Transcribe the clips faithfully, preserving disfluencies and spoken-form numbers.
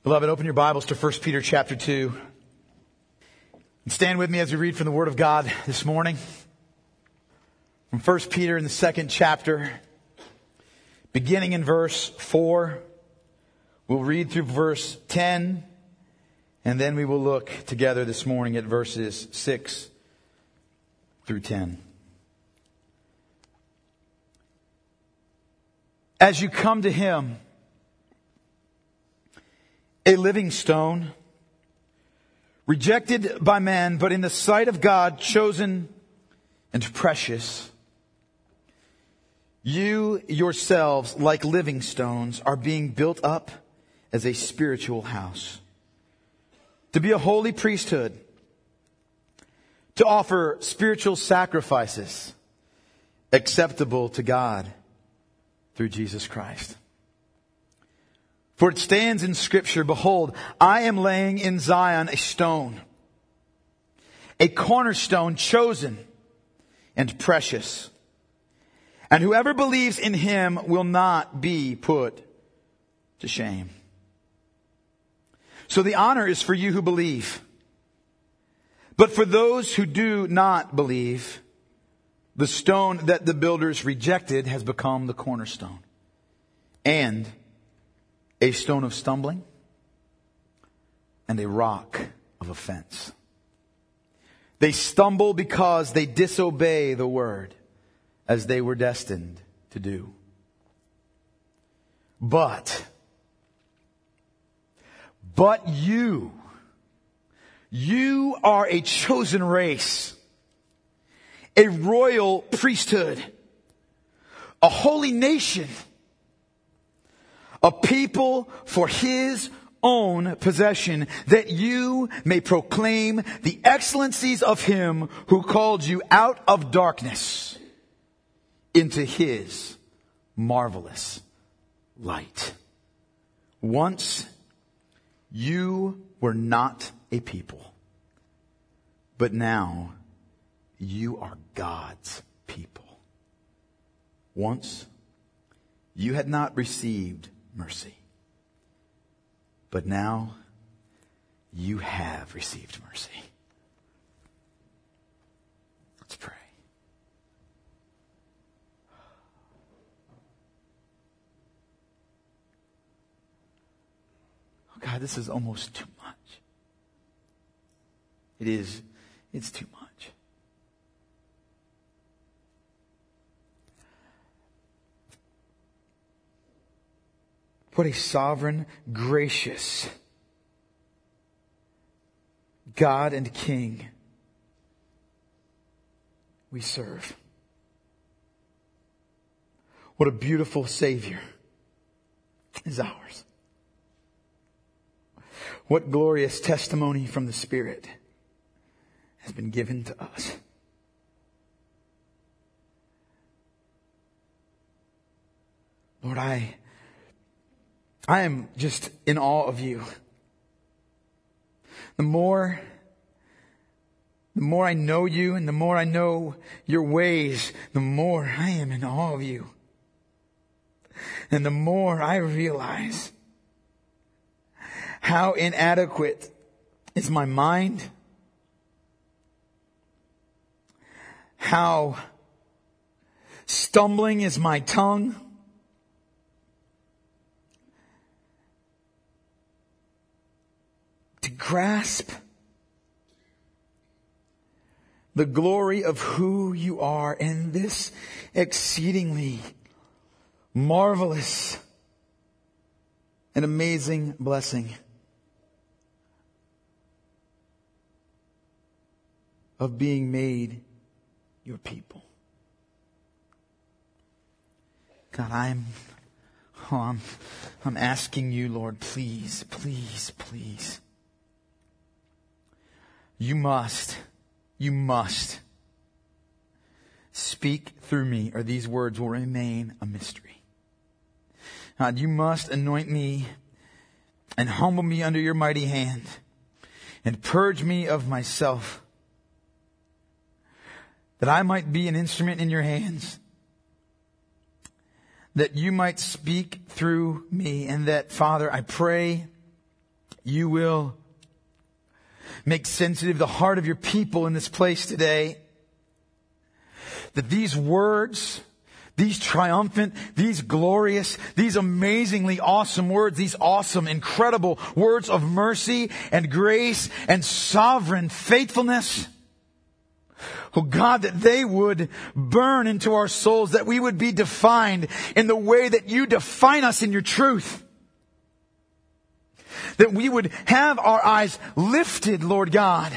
Beloved, open your Bibles to First Peter chapter two. And stand with me as we read from the Word of God this morning. From First Peter in the second chapter, beginning in verse four. We'll read through verse ten, and then we will look together this morning at verses six through ten. As you come to Him, a living stone, rejected by man, but in the sight of God, chosen and precious. You yourselves, like living stones, are being built up as a spiritual house, to be a holy priesthood, to offer spiritual sacrifices acceptable to God through Jesus Christ. For it stands in Scripture, behold, I am laying in Zion a stone, a cornerstone chosen and precious. And whoever believes in Him will not be put to shame. So the honor is for you who believe. But for those who do not believe, the stone that the builders rejected has become the cornerstone, and a stone of stumbling, and a rock of offense. They stumble because they disobey the word, as they were destined to do. But, but you, you are a chosen race, a royal priesthood, a holy nation, a people for His own possession, that you may proclaim the excellencies of Him who called you out of darkness into His marvelous light. Once you were not a people, but now you are God's people. Once you had not received mercy, but now you have received mercy. Let's pray. Oh God, this is almost too much. It is, it's too much. What a sovereign, gracious God and King we serve. What a beautiful Savior is ours. What glorious testimony from the Spirit has been given to us. Lord, I I am just in awe of you. The more, the more I know you and the more I know your ways, the more I am in awe of you. And the more I realize how inadequate is my mind, how stumbling is my tongue, to grasp the glory of who you are and this exceedingly marvelous and amazing blessing of being made your people. God, I'm, oh, I'm, I'm asking you, Lord, please, please, please. You must, you must speak through me, or these words will remain a mystery. God, you must anoint me and humble me under your mighty hand and purge me of myself, that I might be an instrument in your hands, that you might speak through me, and that, Father, I pray you will make sensitive the heart of your people in this place today. That these words, these triumphant, these glorious, these amazingly awesome words, these awesome, incredible words of mercy and grace and sovereign faithfulness, oh God, that they would burn into our souls, that we would be defined in the way that you define us in your truth. That we would have our eyes lifted, Lord God,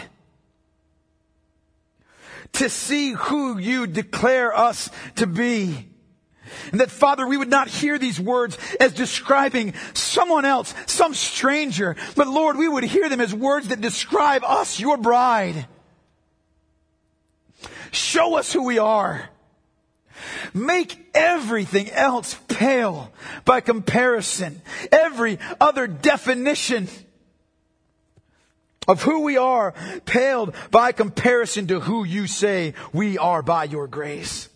to see who you declare us to be. And that, Father, we would not hear these words as describing someone else, some stranger, but Lord, we would hear them as words that describe us, your bride. Show us who we are. Make everything else pale by comparison. Every other definition of who we are paled by comparison to who you say we are by your grace.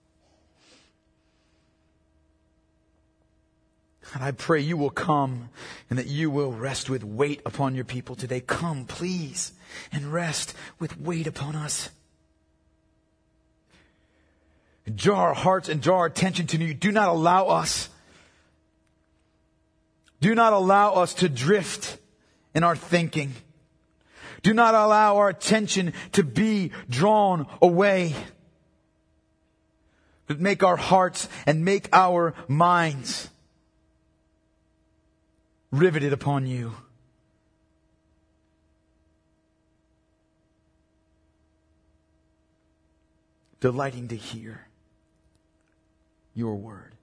And I pray you will come and that you will rest with weight upon your people today. Come, please, and rest with weight upon us. Draw our hearts and draw our attention to you. Do not allow us. Do not allow us to drift in our thinking. Do not allow our attention to be drawn away. But make our hearts and make our minds riveted upon you. Delighting to hear your word.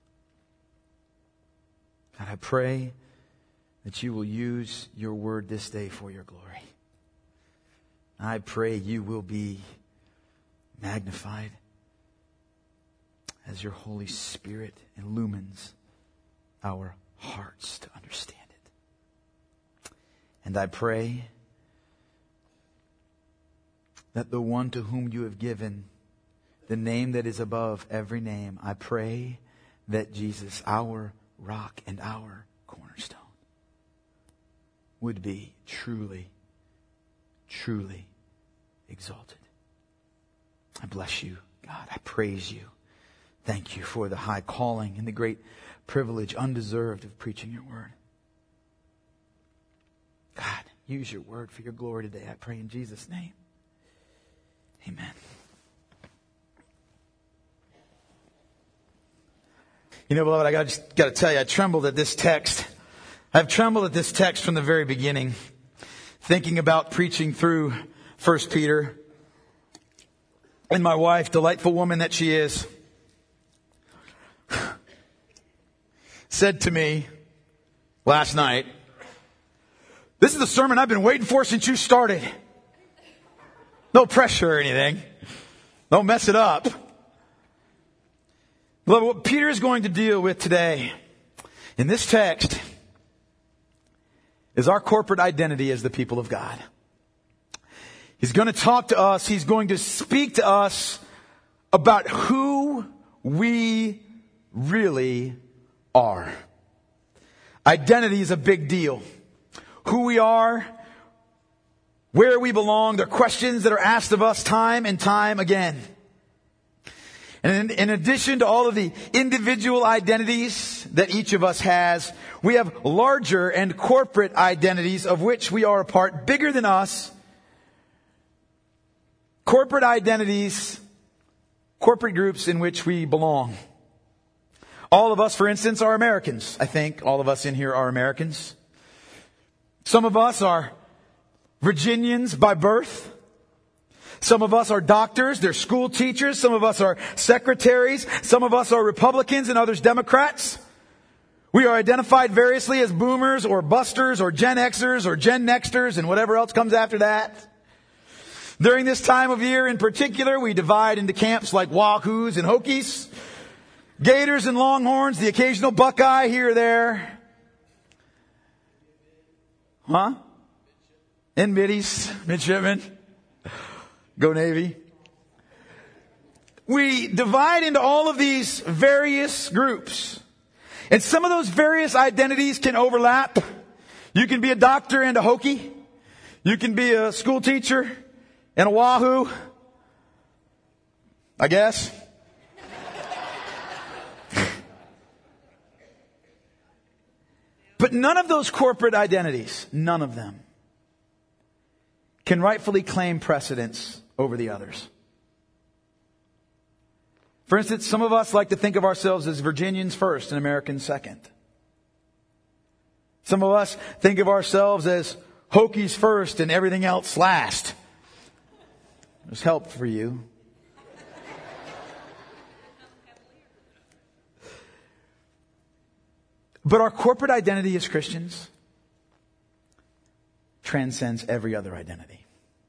God, I pray that you will use your word this day for your glory. I pray you will be magnified as your Holy Spirit illumines our hearts to understand it. And I pray that the one to whom you have given the name that is above every name, I pray that Jesus, our rock and our cornerstone, would be truly, truly exalted. I bless you, God. I praise you. Thank you for the high calling and the great privilege, undeserved, of preaching your word. God, use your word for your glory today. I pray in Jesus' name. Amen. You know, beloved, I got just got to tell you, I trembled at this text. I've trembled at this text from the very beginning, thinking about preaching through First Peter. And my wife, delightful woman that she is, said to me last night, "This is the sermon I've been waiting for since you started." No pressure or anything. Don't mess it up. Beloved, what Peter is going to deal with today in this text is our corporate identity as the people of God. He's going to talk to us. He's going to speak to us about who we really are. Identity is a big deal. Who we are, where we belong, they're questions that are asked of us time and time again. And in, in addition to all of the individual identities that each of us has, we have larger and corporate identities of which we are a part, bigger than us. Corporate identities, corporate groups in which we belong. All of us, for instance, are Americans. I think all of us in here are Americans. Some of us are Virginians by birth. Some of us are doctors, they're school teachers. Some of us are secretaries. Some of us are Republicans and others Democrats. We are identified variously as boomers or busters or Gen Xers or Gen Nexters and whatever else comes after that. During this time of year in particular, we divide into camps like Wahoos and Hokies, Gators and Longhorns, the occasional Buckeye here or there. Huh? And middies, midshipmen. Go Navy. We divide into all of these various groups. And some of those various identities can overlap. You can be a doctor and a Hokie. You can be a school teacher and a Wahoo. I guess. But none of those corporate identities, none of them, can rightfully claim precedence over the others. For instance, some of us like to think of ourselves as Virginians first and Americans second. Some of us think of ourselves as Hokies first and everything else last. There's help for you. But our corporate identity as Christians transcends every other identity.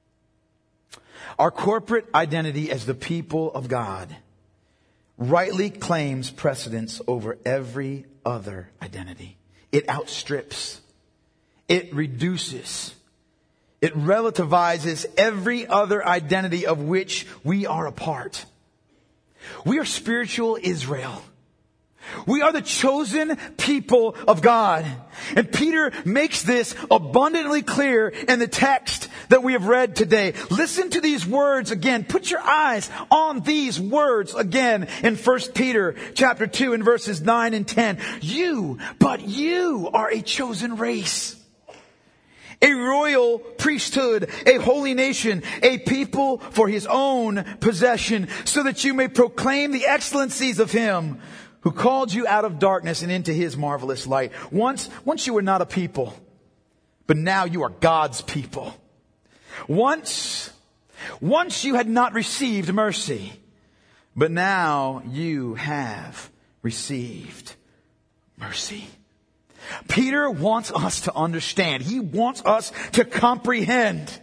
Our corporate identity as the people of God rightly claims precedence over every other identity. It outstrips, it reduces, it relativizes every other identity of which we are a part. We are spiritual Israel. We are the chosen people of God. And Peter makes this abundantly clear in the text that we have read today. Listen to these words again. Put your eyes on these words again in First Peter chapter two and verses nine and ten. You, but you are a chosen race, a royal priesthood, a holy nation, a people for his own possession, so that you may proclaim the excellencies of him who called you out of darkness and into his marvelous light. Once, once you were not a people, but now you are God's people. Once, once you had not received mercy, but now you have received mercy. Peter wants us to understand. He wants us to comprehend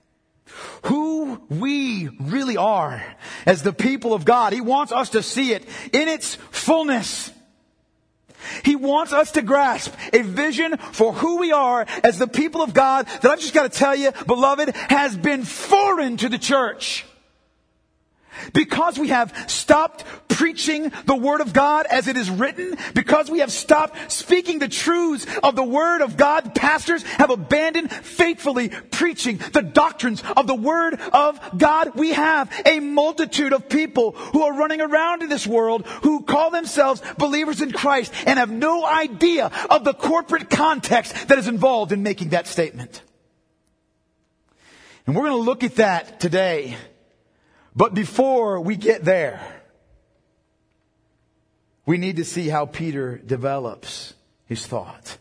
who we really are as the people of God. He wants us to see it in its fullness. He wants us to grasp a vision for who we are as the people of God that I've just got to tell you, beloved, has been foreign to the church. Because we have stopped preaching the Word of God as it is written, because we have stopped speaking the truths of the Word of God, pastors have abandoned faithfully preaching the doctrines of the Word of God. We have a multitude of people who are running around in this world who call themselves believers in Christ and have no idea of the corporate context that is involved in making that statement. And we're going to look at that today. But before we get there, we need to see how Peter develops his thought.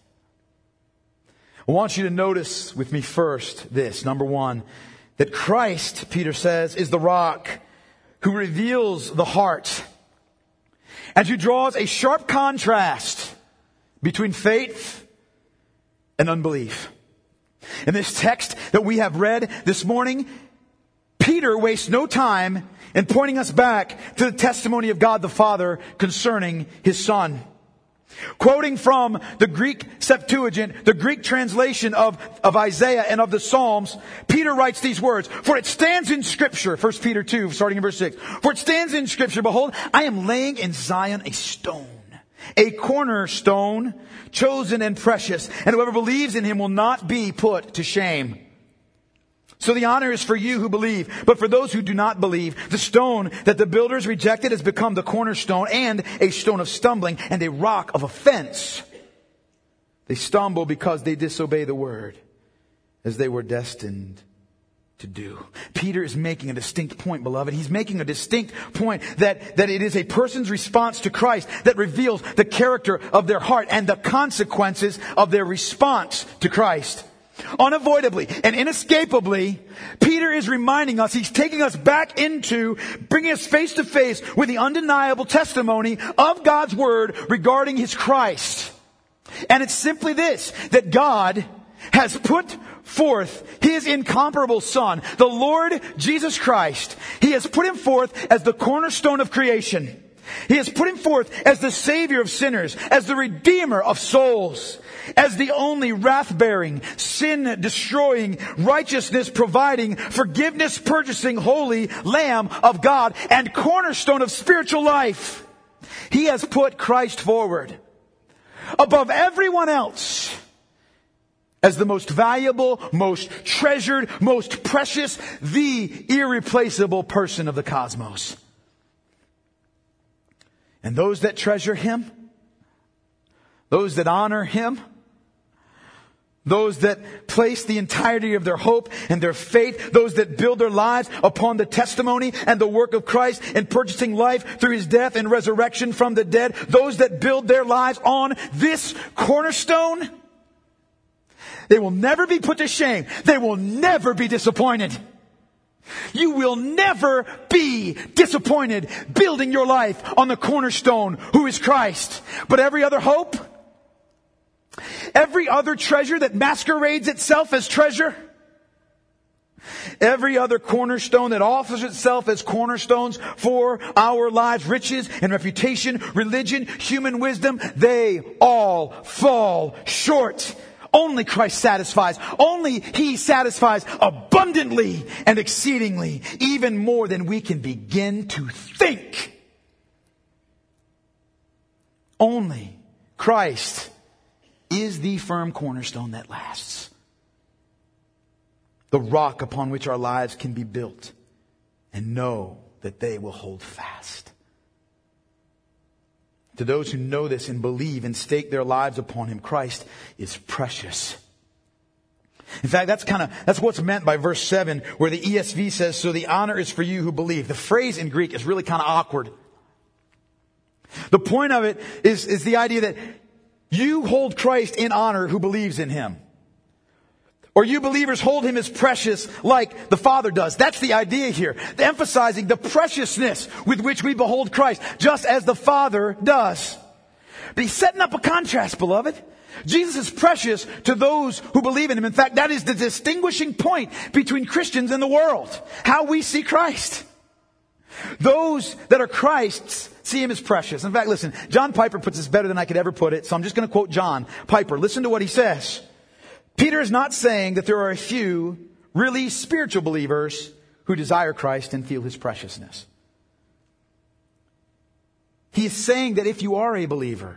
I want you to notice with me first this. Number one, that Christ, Peter says, is the rock who reveals the heart and who draws a sharp contrast between faith and unbelief. In this text that we have read this morning, Peter wastes no time in pointing us back to the testimony of God the Father concerning His Son. Quoting from the Greek Septuagint, the Greek translation of, of Isaiah and of the Psalms, Peter writes these words, "For it stands in Scripture," First Peter two, starting in verse six, "For it stands in Scripture, behold, I am laying in Zion a stone, a cornerstone, chosen and precious, and whoever believes in him will not be put to shame. So the honor is for you who believe, but for those who do not believe, the stone that the builders rejected has become the cornerstone and a stone of stumbling and a rock of offense. They stumble because they disobey the word, as they were destined to do." Peter is making a distinct point, beloved. He's making a distinct point that, that it is a person's response to Christ that reveals the character of their heart and the consequences of their response to Christ. Unavoidably and inescapably, Peter is reminding us, he's taking us back into, bringing us face to face with the undeniable testimony of God's Word regarding His Christ. And it's simply this, that God has put forth His incomparable Son, the Lord Jesus Christ. He has put Him forth as the cornerstone of creation. He has put Him forth as the Savior of sinners, as the Redeemer of souls, as the only wrath-bearing, sin-destroying, righteousness-providing, forgiveness-purchasing, holy Lamb of God and cornerstone of spiritual life. He has put Christ forward above everyone else as the most valuable, most treasured, most precious, the irreplaceable person of the cosmos. And those that treasure Him, those that honor Him, those that place the entirety of their hope and their faith, those that build their lives upon the testimony and the work of Christ in purchasing life through His death and resurrection from the dead, those that build their lives on this cornerstone, they will never be put to shame. They will never be disappointed. You will never be disappointed building your life on the cornerstone who is Christ. But every other hope, every other treasure that masquerades itself as treasure, every other cornerstone that offers itself as cornerstones for our lives, riches and reputation, religion, human wisdom, they all fall short. Only Christ satisfies. Only He satisfies abundantly and exceedingly, even more than we can begin to think. Only Christ is the firm cornerstone that lasts. The rock upon which our lives can be built, and know that they will hold fast. To those who know this and believe and stake their lives upon Him, Christ is precious. In fact, that's kind of, that's what's meant by verse seven, where the E S V says, so the honor is for you who believe. The phrase in Greek is really kind of awkward. The point of it is, is the idea that you hold Christ in honor who believes in Him. Or you believers hold Him as precious like the Father does. That's the idea here. Emphasizing the preciousness with which we behold Christ, just as the Father does. But He's setting up a contrast, beloved. Jesus is precious to those who believe in Him. In fact, that is the distinguishing point between Christians and the world. How we see Christ. Those that are Christ's see Him as precious. In fact, listen, John Piper puts this better than I could ever put it, so I'm just going to quote John Piper. Listen to what he says. Peter is not saying that there are a few really spiritual believers who desire Christ and feel His preciousness. He is saying that if you are a believer,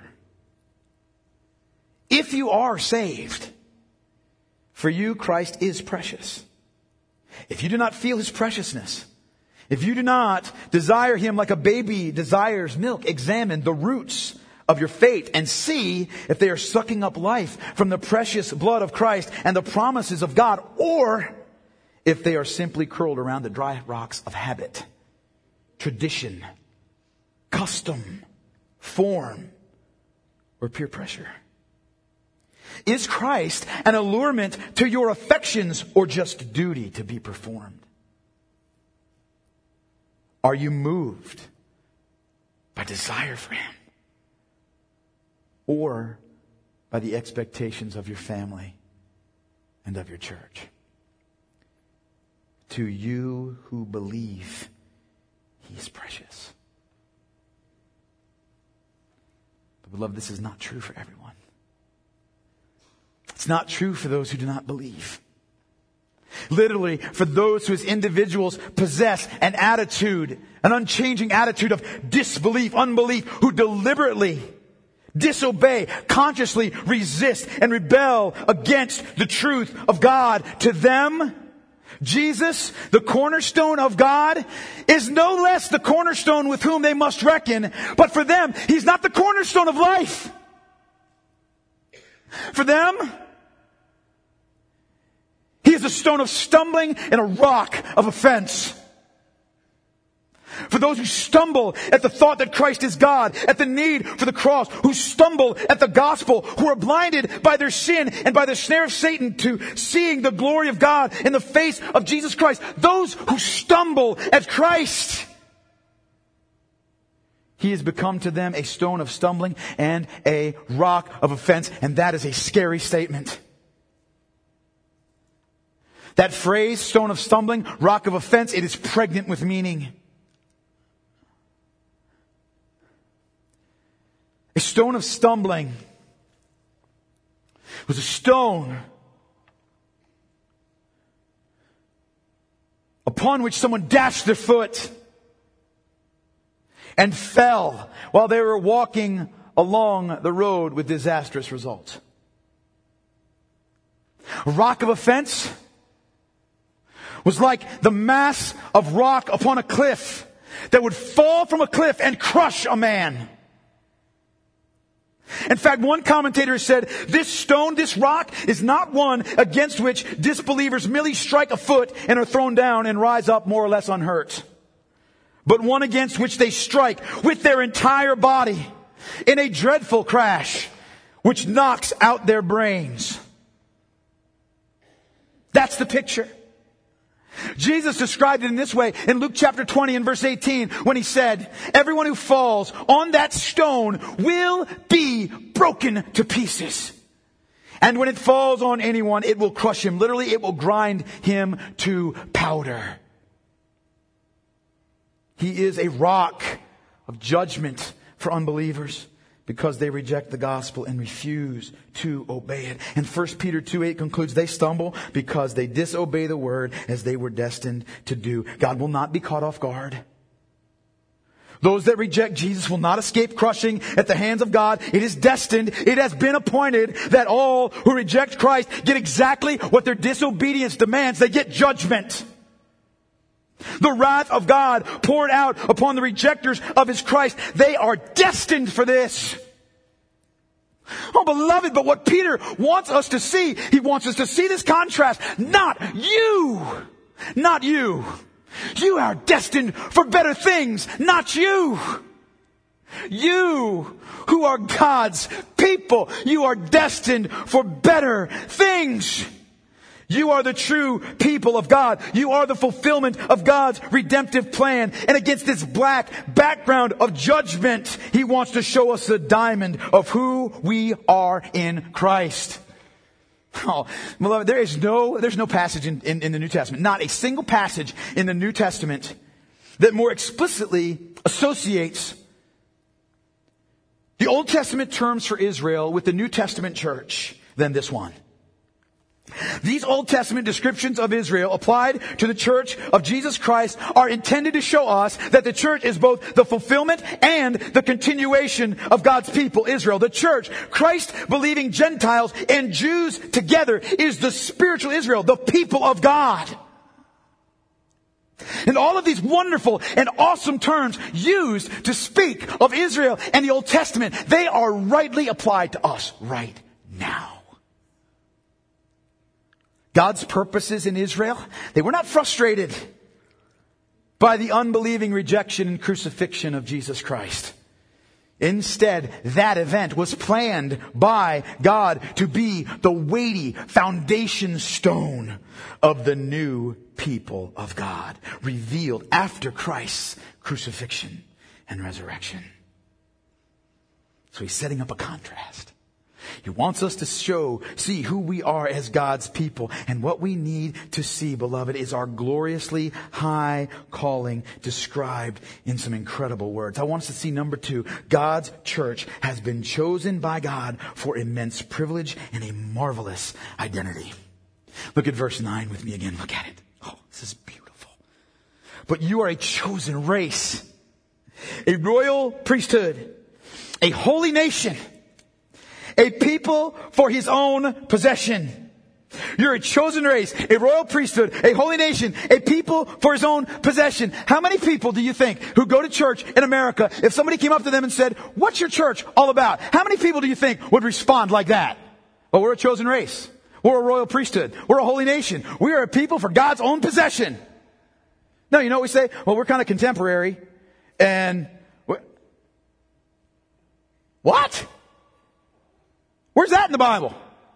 if you are saved, for you Christ is precious. If you do not feel His preciousness, if you do not desire Him like a baby desires milk, examine the roots of your faith and see if they are sucking up life from the precious blood of Christ and the promises of God, or if they are simply curled around the dry rocks of habit, tradition, custom, form, or peer pressure. Is Christ an allurement to your affections or just duty to be performed? Are you moved by desire for Him? Or by the expectations of your family and of your church? To you who believe, He is precious. But beloved, this is not true for everyone. It's not true for those who do not believe. Literally, for those who as individuals possess an attitude, an unchanging attitude of disbelief, unbelief, who deliberately disobey, consciously resist, and rebel against the truth of God. To them, Jesus, the cornerstone of God, is no less the cornerstone with whom they must reckon. But for them, He's not the cornerstone of life. For them, He is a stone of stumbling and a rock of offense. For those who stumble at the thought that Christ is God, at the need for the cross, who stumble at the gospel, who are blinded by their sin and by the snare of Satan to seeing the glory of God in the face of Jesus Christ. Those who stumble at Christ, He has become to them a stone of stumbling and a rock of offense. And that is a scary statement. That phrase, stone of stumbling, rock of offense, it is pregnant with meaning. A stone of stumbling was a stone upon which someone dashed their foot and fell while they were walking along the road with disastrous results. A rock of offense was like the mass of rock upon a cliff that would fall from a cliff and crush a man. In fact, one commentator said, this stone, this rock, is not one against which disbelievers merely strike a foot and are thrown down and rise up more or less unhurt, but one against which they strike with their entire body in a dreadful crash, which knocks out their brains. That's the picture. Jesus described it in this way in Luke chapter twenty and verse eighteen when he said, everyone who falls on that stone will be broken to pieces. And when it falls on anyone, it will crush him. Literally, it will grind him to powder. He is a rock of judgment for unbelievers because they reject the gospel and refuse to obey it. And First Peter two eight concludes, they stumble because they disobey the word as they were destined to do. God will not be caught off guard. Those that reject Jesus will not escape crushing at the hands of God. It is destined, it has been appointed that all who reject Christ get exactly what their disobedience demands. They get judgment. The wrath of God poured out upon the rejectors of His Christ. They are destined for this. Oh, beloved, but what Peter wants us to see, he wants us to see this contrast. Not you. Not you. You are destined for better things, not you. You who are God's people, you are destined for better things. You are the true people of God. You are the fulfillment of God's redemptive plan. And against this black background of judgment, He wants to show us the diamond of who we are in Christ. Oh, beloved, there is no, there's no passage in, in, in the New Testament, not a single passage in the New Testament that more explicitly associates the Old Testament terms for Israel with the New Testament church than this one. These Old Testament descriptions of Israel applied to the church of Jesus Christ are intended to show us that the church is both the fulfillment and the continuation of God's people, Israel. The church, Christ-believing Gentiles and Jews together, is the spiritual Israel, the people of God. And all of these wonderful and awesome terms used to speak of Israel and the Old Testament, they are rightly applied to us right now. God's purposes in Israel, they were not frustrated by the unbelieving rejection and crucifixion of Jesus Christ. Instead, that event was planned by God to be the weighty foundation stone of the new people of God, revealed after Christ's crucifixion and resurrection. So He's setting up a contrast. He wants us to show, see who we are as God's people. And what we need to see, beloved, is our gloriously high calling described in some incredible words. I want us to see number two, God's church has been chosen by God for immense privilege and a marvelous identity. Look at verse nine with me again. Look at it. Oh, this is beautiful. But you are a chosen race, a royal priesthood, a holy nation, a people for His own possession. You're a chosen race, a royal priesthood, a holy nation, a people for His own possession. How many people do you think who go to church in America, if somebody came up to them and said, what's your church all about? How many people do you think would respond like that? Well, we're a chosen race. We're a royal priesthood. We're a holy nation. We are a people for God's own possession. No, you know what we say? Well, we're kind of contemporary. And we're... what? Where's that in the Bible?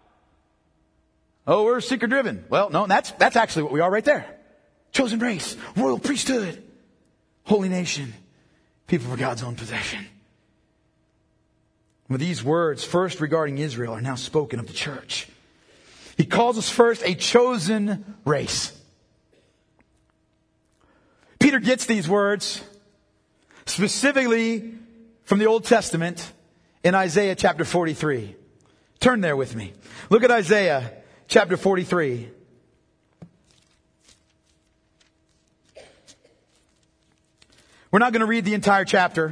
Oh, we're seeker driven. Well, no, that's, that's actually what we are right there. Chosen race, royal priesthood, holy nation, people for God's own possession. Well, these words, first regarding Israel, are now spoken of the church. He calls us first a chosen race. Peter gets these words specifically from the Old Testament in Isaiah chapter forty-three. Turn there with me. Look at Isaiah chapter forty-three. We're not going to read the entire chapter.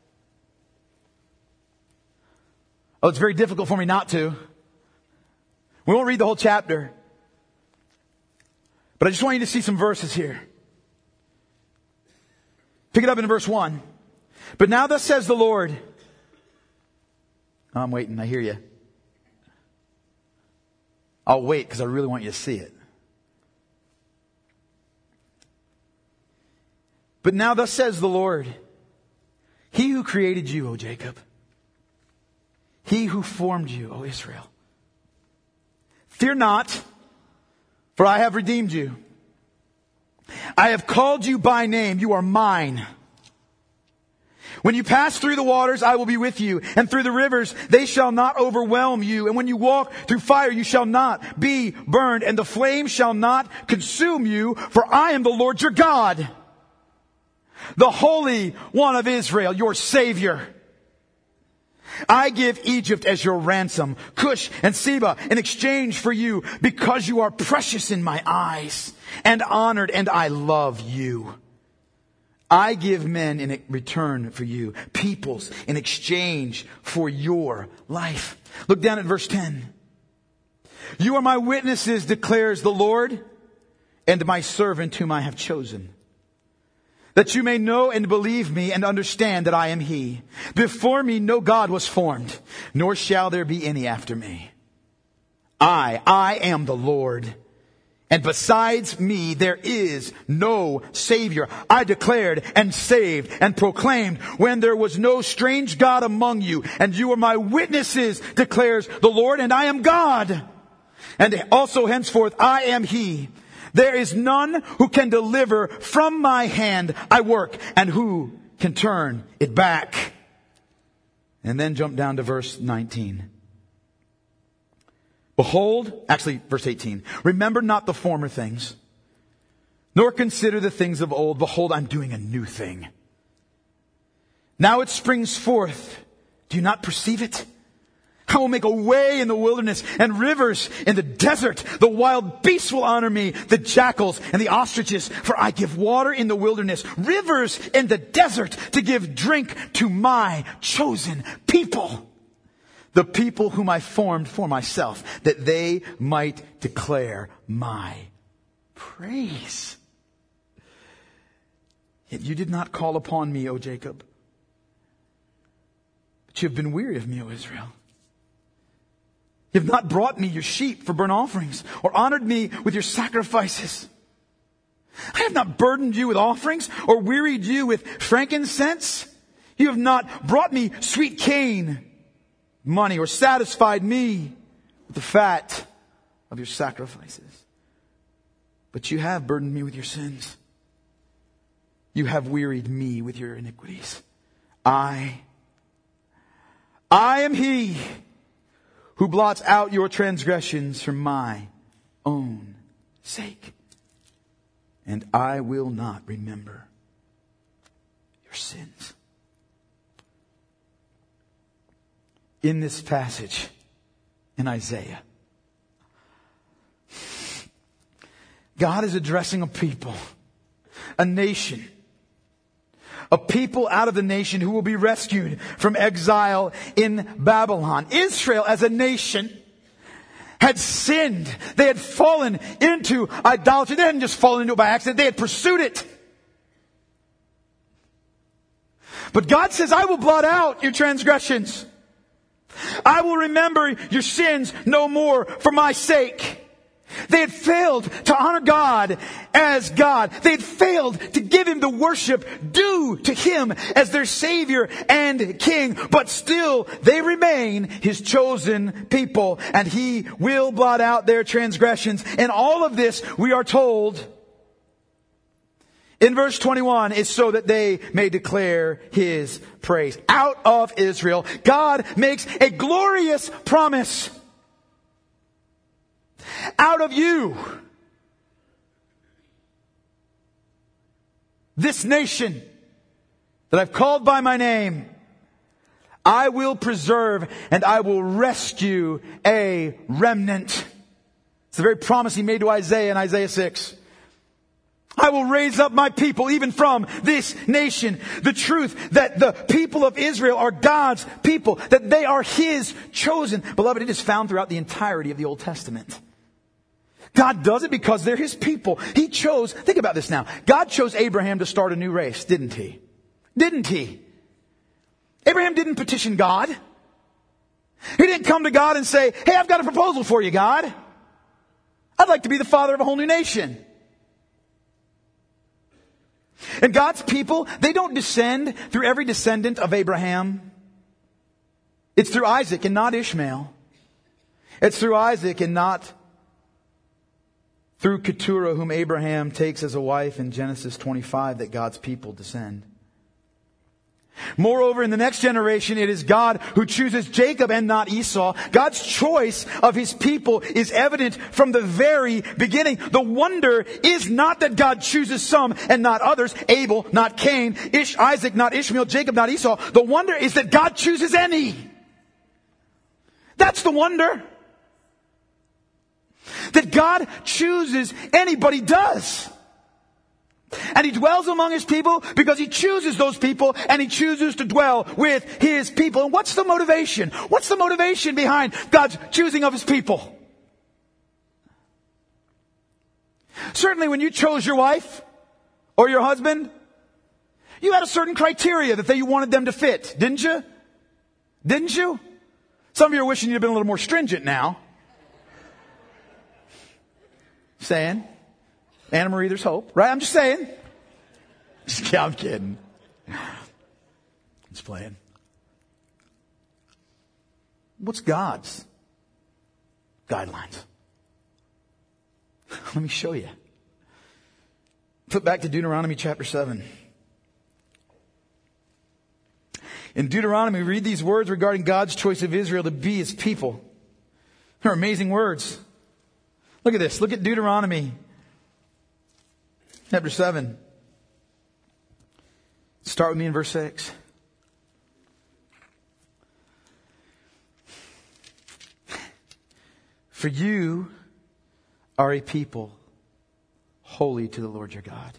Oh, it's very difficult for me not to. We won't read the whole chapter, but I just want you to see some verses here. Pick it up in verse one. But now thus says the Lord. Oh, I'm waiting. I hear you. I'll wait because I really want you to see it. But now thus says the Lord, He who created you, O Jacob, He who formed you, O Israel. Fear not, for I have redeemed you. I have called you by name. You are mine. When you pass through the waters, I will be with you. And through the rivers, they shall not overwhelm you. And when you walk through fire, you shall not be burned. And the flame shall not consume you. For I am the Lord your God, the Holy One of Israel, your Savior. I give Egypt as your ransom, Cush and Seba in exchange for you, because you are precious in my eyes and honored, and I love you. I give men in return for you, peoples in exchange for your life. Look down at verse ten. You are my witnesses, declares the Lord, and my servant whom I have chosen, that you may know and believe me and understand that I am He. Before me no God was formed, nor shall there be any after me. I, I am the Lord, and besides me there is no Savior. I declared and saved and proclaimed when there was no strange God among you, and you are my witnesses, declares the Lord, and I am God. And also henceforth I am He. There is none who can deliver from my hand. I work, and who can turn it back? And then jump down to verse nineteen. Behold, actually verse eighteen. Remember not the former things, nor consider the things of old. Behold, I'm doing a new thing. Now it springs forth. Do you not perceive it? I will make a way in the wilderness and rivers in the desert. The wild beasts will honor me, the jackals and the ostriches, for I give water in the wilderness, rivers in the desert, to give drink to my chosen people, the people whom I formed for myself, that they might declare my praise. Yet you did not call upon me, O Jacob, but you have been weary of me, O Israel. You have not brought me your sheep for burnt offerings, or honored me with your sacrifices. I have not burdened you with offerings, or wearied you with frankincense. You have not brought me sweet cane, money, or satisfied me with the fat of your sacrifices. But you have burdened me with your sins. You have wearied me with your iniquities. I, I am He who blots out your transgressions for my own sake. And I will not remember your sins. In this passage in Isaiah, God is addressing a people, a nation, a people out of the nation who will be rescued from exile in Babylon. Israel as a nation had sinned. They had fallen into idolatry. They hadn't just fallen into it by accident. They had pursued it. But God says, I will blot out your transgressions. I will remember your sins no more for my sake. They had failed to honor God as God. They had failed to give Him the worship due to Him as their Savior and King. But still, they remain His chosen people, and He will blot out their transgressions. And all of this, we are told in verse twenty-one, is so that they may declare His praise. Out of Israel, God makes a glorious promise. Out of you, this nation that I've called by my name, I will preserve and I will rescue a remnant. It's the very promise He made to Isaiah in Isaiah six. I will raise up my people even from this nation. The truth that the people of Israel are God's people, that they are His chosen. Beloved, it is found throughout the entirety of the Old Testament. God does it because they're His people. He chose, think about this now. God chose Abraham to start a new race, didn't He? Didn't He? Abraham didn't petition God. He didn't come to God and say, hey, I've got a proposal for you, God. I'd like to be the father of a whole new nation. And God's people, they don't descend through every descendant of Abraham. It's through Isaac and not Ishmael. It's through Isaac and not through Keturah, whom Abraham takes as a wife in Genesis twenty-five, that God's people descend. Moreover, in the next generation, it is God who chooses Jacob and not Esau. God's choice of His people is evident from the very beginning. The wonder is not that God chooses some and not others. Abel, not Cain. Ish, Isaac, not Ishmael. Jacob, not Esau. The wonder is that God chooses any. That's the wonder. That God chooses anybody does. And He dwells among His people because He chooses those people, and He chooses to dwell with His people. And what's the motivation? What's the motivation behind God's choosing of His people? Certainly when you chose your wife or your husband, you had a certain criteria that you wanted them to fit, didn't you? Didn't you? Some of you are wishing you'd been a little more stringent now. Saying, Anna Marie, there's hope, right? I'm just saying. Just, yeah, I'm kidding. Just playing. What's God's guidelines? Let me show you. Flip back to Deuteronomy chapter seven. In Deuteronomy, we read these words regarding God's choice of Israel to be His people. They're amazing words. Look at this. Look at Deuteronomy chapter seven. Start with me in verse six. For you are a people holy to the Lord your God.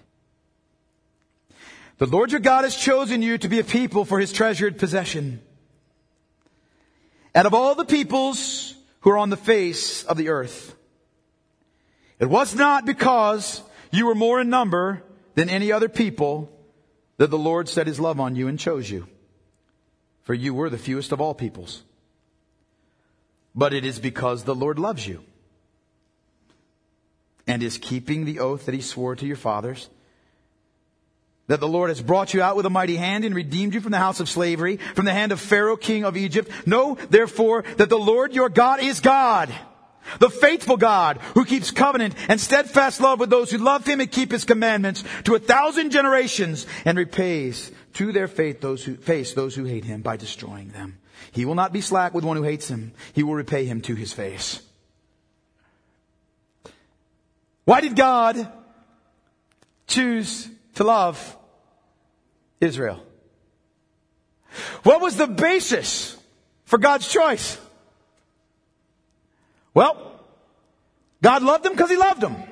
The Lord your God has chosen you to be a people for His treasured possession. Out of all the peoples who are on the face of the earth, it was not because you were more in number than any other people that the Lord set His love on you and chose you. For you were the fewest of all peoples. But it is because the Lord loves you and is keeping the oath that He swore to your fathers, that the Lord has brought you out with a mighty hand and redeemed you from the house of slavery, from the hand of Pharaoh, king of Egypt. Know, therefore, that the Lord your God is God, the faithful God, who keeps covenant and steadfast love with those who love Him and keep His commandments to a thousand generations, and repays to their faith those who face those who hate Him by destroying them. He will not be slack with one who hates Him. He will repay him to his face. Why did God choose to love Israel? What was the basis for God's choice? Well, God loved them because He loved them.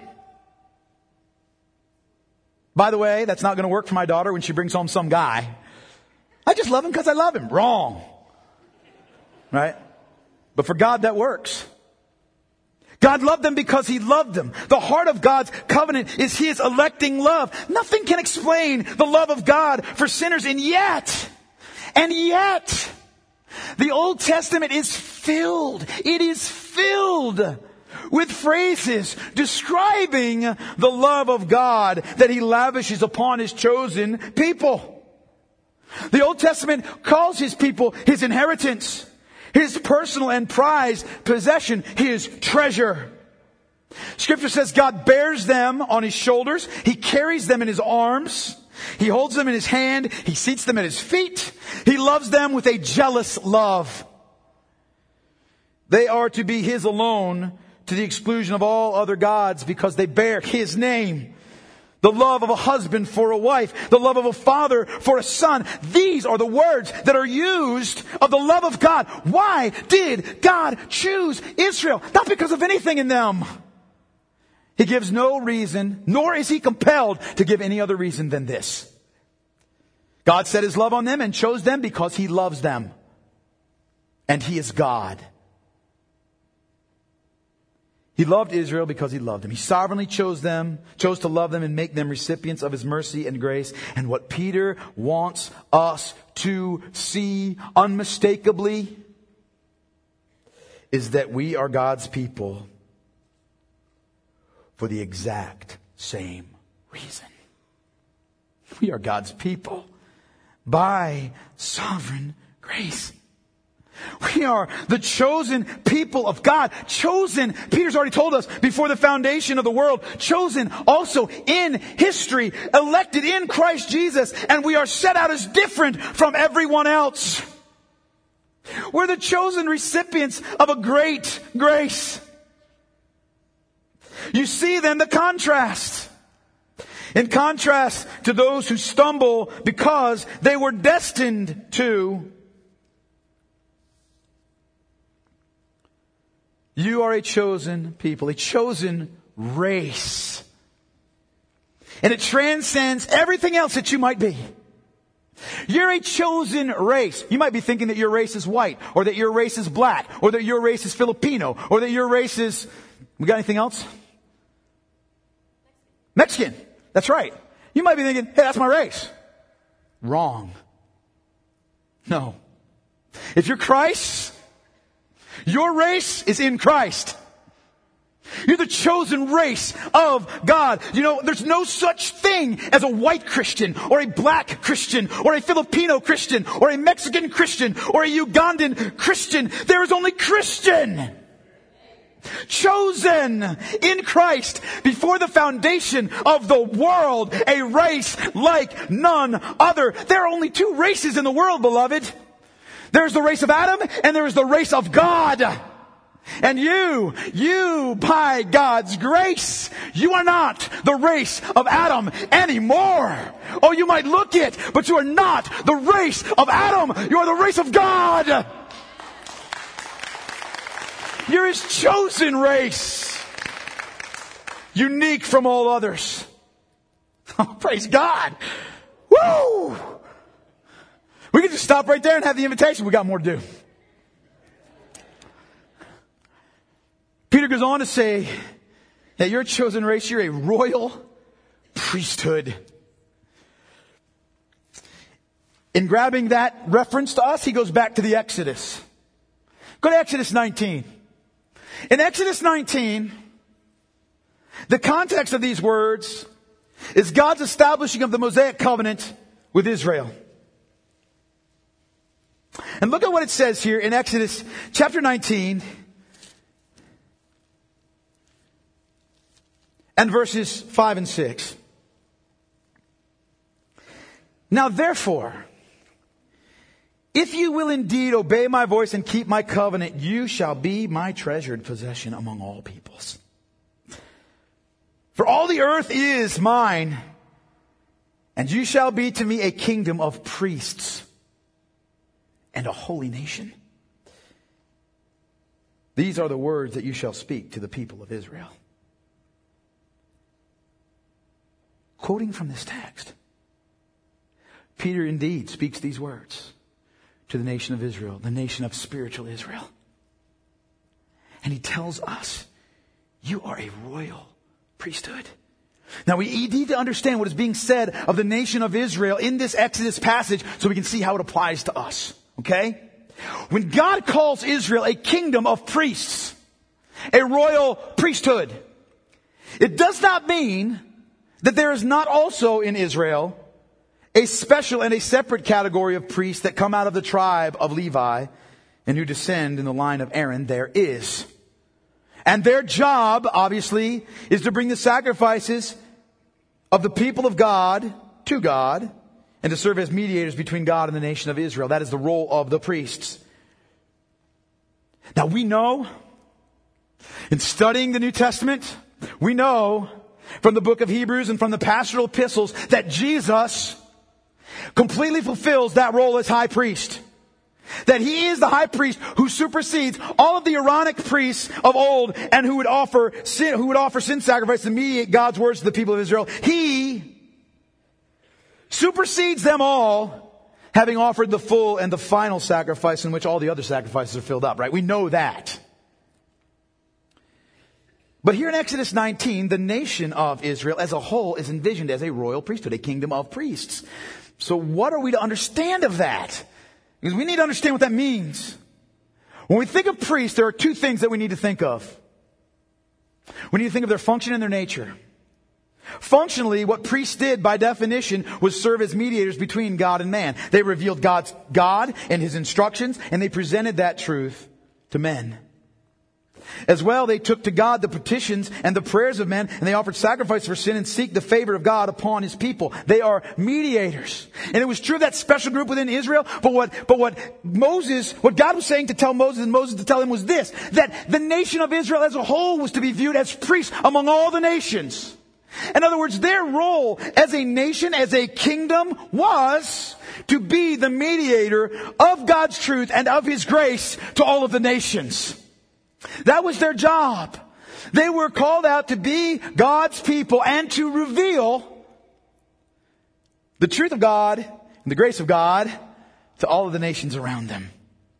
By the way, that's not going to work for my daughter when she brings home some guy. I just love him because I love him. Wrong. Right? But for God, that works. God loved them because He loved them. The heart of God's covenant is His electing love. Nothing can explain the love of God for sinners. And yet, and yet, the Old Testament is filled. It is filled with phrases describing the love of God that He lavishes upon His chosen people. The Old Testament calls His people His inheritance, His personal and prized possession, His treasure. Scripture says God bears them on His shoulders. He carries them in His arms. He holds them in His hand. He seats them at His feet. He loves them with a jealous love. They are to be His alone, to the exclusion of all other gods, because they bear His name. The love of a husband for a wife. The love of a father for a son. These are the words that are used of the love of God. Why did God choose Israel? Not because of anything in them. He gives no reason, nor is he compelled to give any other reason than this. God set his love on them and chose them because he loves them. And he is God. He loved Israel because he loved them. He sovereignly chose them, chose to love them and make them recipients of his mercy and grace. And what Peter wants us to see unmistakably is that we are God's people for the exact same reason. We are God's people by sovereign grace. We are the chosen people of God. Chosen, Peter's already told us, before the foundation of the world. Chosen also in history. Elected in Christ Jesus. And we are set out as different from everyone else. We're the chosen recipients of a great grace. You see then the contrast. In contrast to those who stumble because they were destined to. You are a chosen people, a chosen race. And it transcends everything else that you might be. You're a chosen race. You might be thinking that your race is white, or that your race is black, or that your race is Filipino, or that your race is... We got anything else? Mexican. That's right. You might be thinking, hey, that's my race. Wrong. No. If you're Christ, your race is in Christ. You're the chosen race of God. You know, there's no such thing as a white Christian, or a black Christian, or a Filipino Christian, or a Mexican Christian, or a Ugandan Christian. There is only Christian. Chosen in Christ before the foundation of the world, a race like none other. There are only two races in the world, beloved. There's the race of Adam, and there is the race of God. And you, you by God's grace, you are not the race of Adam anymore. Oh, you might look it, but you are not the race of Adam. You are the race of God. You're his chosen race. Unique from all others. Oh, praise God. Woo! We can just stop right there and have the invitation. We got more to do. Peter goes on to say that you're a chosen race. You're a royal priesthood. In grabbing that reference to us, he goes back to the Exodus. Go to Exodus nineteen. In Exodus nineteen, the context of these words is God's establishing of the Mosaic covenant with Israel. And look at what it says here in Exodus chapter nineteen and verses five and six. Now therefore, if you will indeed obey my voice and keep my covenant, you shall be my treasured possession among all peoples. For all the earth is mine, and you shall be to me a kingdom of priests and a holy nation. These are the words that you shall speak to the people of Israel. Quoting from this text, Peter indeed speaks these words to the nation of Israel, the nation of spiritual Israel. And he tells us, you are a royal priesthood. Now we need to understand what is being said of the nation of Israel in this Exodus passage so we can see how it applies to us. Okay? When God calls Israel a kingdom of priests, a royal priesthood, it does not mean that there is not also in Israel a special and a separate category of priests that come out of the tribe of Levi and who descend in the line of Aaron. There is. And their job, obviously, is to bring the sacrifices of the people of God to God and to serve as mediators between God and the nation of Israel. That is the role of the priests. Now we know, in studying the New Testament, we know from the book of Hebrews and from the pastoral epistles that Jesus completely fulfills that role as high priest. That he is the high priest who supersedes all of the Aaronic priests of old and who would offer sin, who would offer sin sacrifice to mediate God's words to the people of Israel. He supersedes them all, having offered the full and the final sacrifice in which all the other sacrifices are filled up, right? We know that. But here in Exodus nineteen, the nation of Israel as a whole is envisioned as a royal priesthood, a kingdom of priests. So what are we to understand of that? Because we need to understand what that means. When we think of priests, there are two things that we need to think of. We need to think of their function and their nature. Functionally, what priests did by definition was serve as mediators between God and man. They revealed God's God and His instructions, and they presented that truth to men. As well, they took to God the petitions and the prayers of men, and they offered sacrifice for sin and seek the favor of God upon His people. They are mediators. And it was true of that special group within Israel, but what, but what Moses, what God was saying to tell Moses and Moses to tell him was this, that the nation of Israel as a whole was to be viewed as priests among all the nations. In other words, their role as a nation, as a kingdom, was to be the mediator of God's truth and of His grace to all of the nations. That was their job. They were called out to be God's people and to reveal the truth of God and the grace of God to all of the nations around them.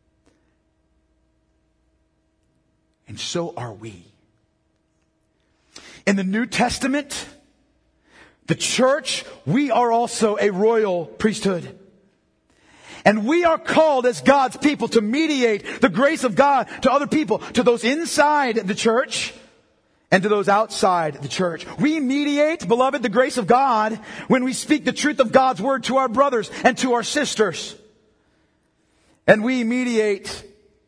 And so are we. In the New Testament, the church, we are also a royal priesthood. And we are called as God's people to mediate the grace of God to other people, to those inside the church and to those outside the church. We mediate, beloved, the grace of God when we speak the truth of God's word to our brothers and to our sisters. And we mediate,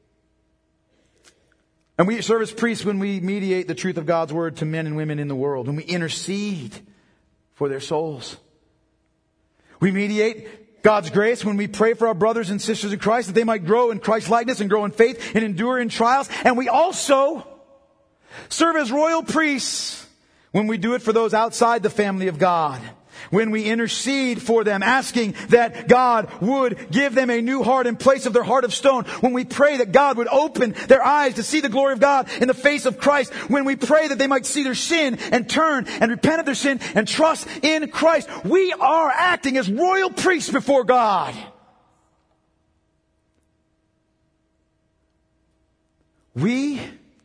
and we serve as priests when we mediate the truth of God's word to men and women in the world, when we intercede for their souls. We mediate God's grace when we pray for our brothers and sisters in Christ that they might grow in Christ's likeness and grow in faith and endure in trials. And we also serve as royal priests when we do it for those outside the family of God. When we intercede for them, asking that God would give them a new heart in place of their heart of stone. When we pray that God would open their eyes to see the glory of God in the face of Christ. When we pray that they might see their sin and turn and repent of their sin and trust in Christ. We are acting as royal priests before God. We,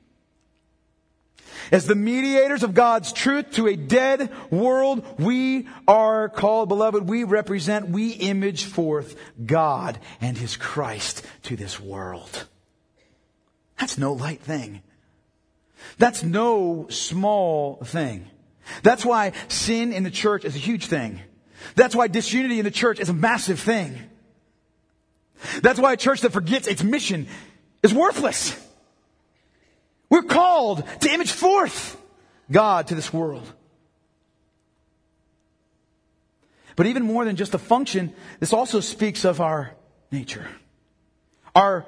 as the mediators of God's truth to a dead world, we are called, beloved, we represent, we image forth God and His Christ to this world. That's no light thing. That's no small thing. That's why sin in the church is a huge thing. That's why disunity in the church is a massive thing. That's why a church that forgets its mission is worthless. We're called to image forth God to this world. But even more than just a function, this also speaks of our nature. Our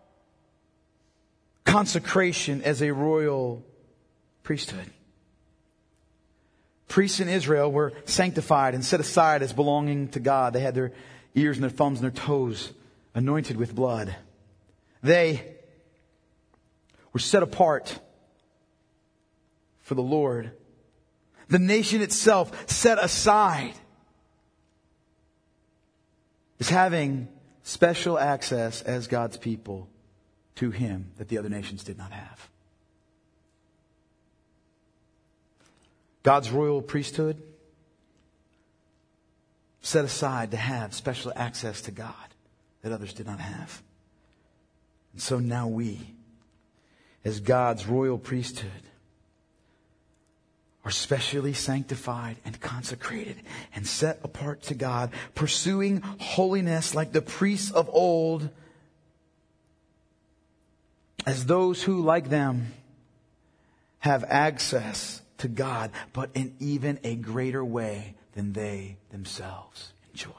consecration as a royal priesthood. Priests in Israel were sanctified and set aside as belonging to God. They had their ears and their thumbs and their toes anointed with blood. They were set apart for the Lord. The nation itself set aside is having special access as God's people to Him that the other nations did not have. God's royal priesthood set aside to have special access to God that others did not have. And so now we, as God's royal priesthood, are specially sanctified and consecrated and set apart to God, pursuing holiness like the priests of old, as those who, like them, have access to God, but in even a greater way than they themselves enjoyed.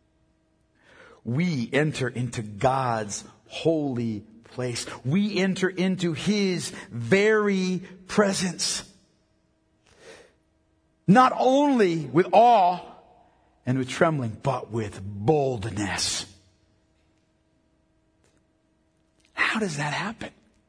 We enter into God's holy place. We enter into His very presence. Not only with awe and with trembling, but with boldness. how does that happen?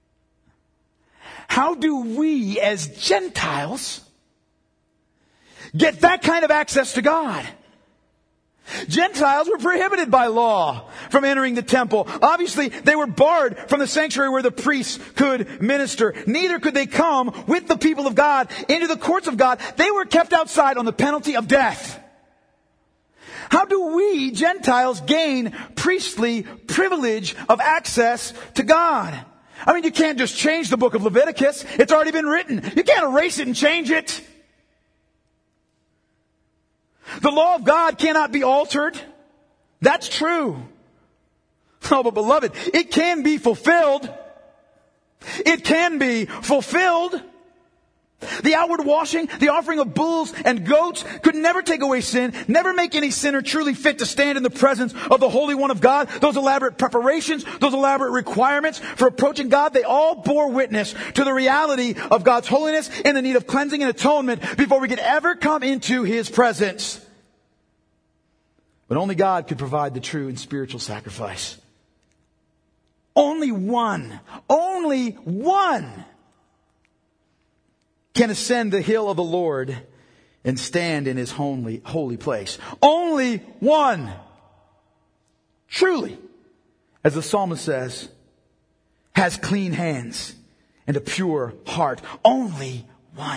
How do we as Gentiles get that kind of access to God? Gentiles were prohibited by law from entering the temple. Obviously, they were barred from the sanctuary where the priests could minister. Neither could they come with the people of God into the courts of God. They were kept outside on the penalty of death. How do we, Gentiles, gain priestly privilege of access to God? I mean, you can't just change the book of Leviticus. It's already been written. You can't erase it and change it. The law of God cannot be altered. That's true. Oh, but beloved, it can be fulfilled. It can be fulfilled. The outward washing, the offering of bulls and goats could never take away sin, never make any sinner truly fit to stand in the presence of the Holy One of God. Those elaborate preparations, those elaborate requirements for approaching God, they all bore witness to the reality of God's holiness and the need of cleansing and atonement before we could ever come into His presence. But only God could provide the true and spiritual sacrifice. Only one, only one can ascend the hill of the Lord and stand in His holy, holy place. Only one. Truly, as the psalmist says, has clean hands and a pure heart. Only one.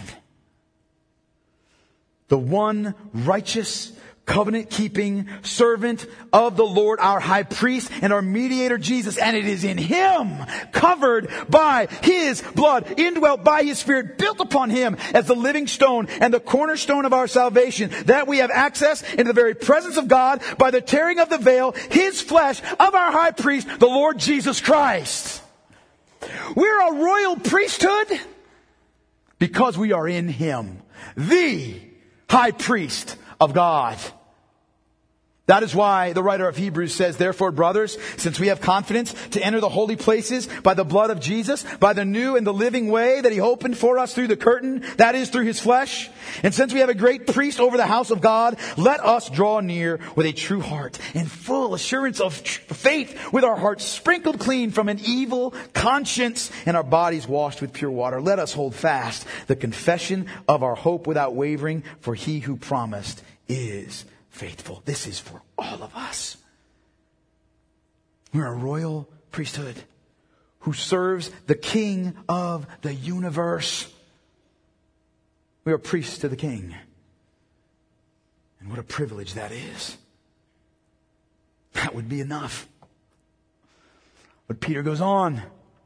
The one righteous, covenant-keeping servant of the Lord, our high priest and our mediator, Jesus. And it is in Him, covered by His blood, indwelt by His Spirit, built upon Him as the living stone and the cornerstone of our salvation, that we have access into the very presence of God by the tearing of the veil, His flesh, of our high priest, the Lord Jesus Christ. We're a royal priesthood because we are in Him, the high priest of God. That is why the writer of Hebrews says, therefore, brothers, since we have confidence to enter the holy places by the blood of Jesus, by the new and the living way that He opened for us through the curtain, that is through His flesh, and since we have a great priest over the house of God, let us draw near with a true heart and full assurance of faith, with our hearts sprinkled clean from an evil conscience and our bodies washed with pure water. Let us hold fast the confession of our hope without wavering, for He who promised is faithful. This is for all of us. We're a royal priesthood who serves the King of the universe. We are priests to the King. And what a privilege that is. That would be enough. But Peter goes on.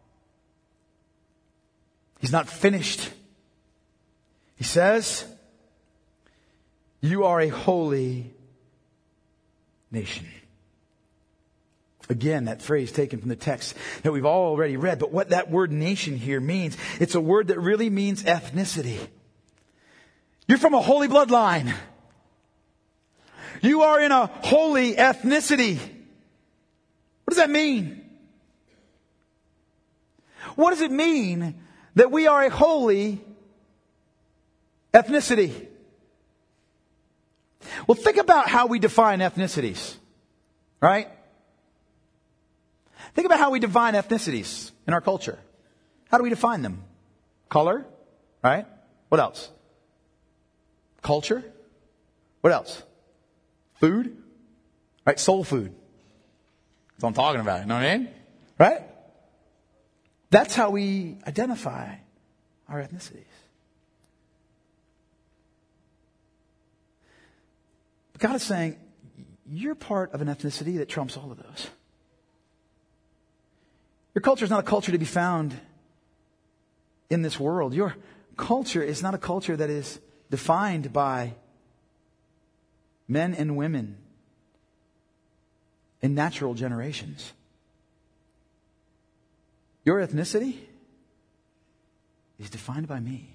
He's not finished. He says, you are a holy nation. Again, that phrase taken from the text that we've already read. But what that word nation here means, it's a word that really means ethnicity. You're from a holy bloodline. You are in a holy ethnicity. What does that mean? What does it mean that we are a holy ethnicity? Well, think about how we define ethnicities, right? Think about how we define ethnicities in our culture. How do we define them? Color, right? What else? Culture? What else? Food? Right? Soul food. That's what I'm talking about. You know what I mean? Right? That's how we identify our ethnicities. But God is saying, you're part of an ethnicity that trumps all of those. Your culture is not a culture to be found in this world. Your culture is not a culture that is defined by men and women in natural generations. Your ethnicity is defined by me.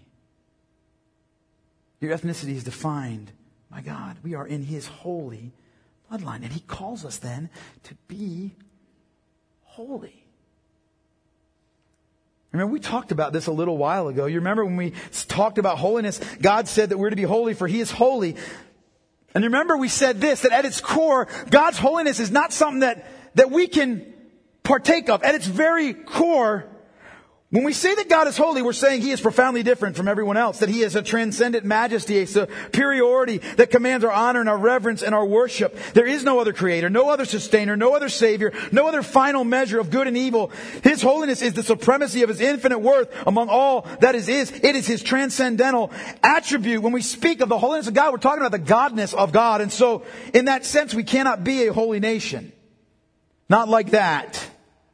Your ethnicity is defined by God. We are in His holy bloodline. And He calls us then to be holy. Remember, we talked about this a little while ago. You remember when we talked about holiness, God said that we're to be holy for He is holy. And remember we said this, that at its core, God's holiness is not something that, that we can partake of. At its very core, when we say that God is holy, we're saying He is profoundly different from everyone else, that He is a transcendent majesty, a superiority that commands our honor and our reverence and our worship. There is no other creator, no other sustainer, no other savior, no other final measure of good and evil. His holiness is the supremacy of His infinite worth among all that is is. It is His transcendental attribute. When we speak of the holiness of God, we're talking about the godness of God. And so, in that sense, we cannot be a holy nation. Not like that.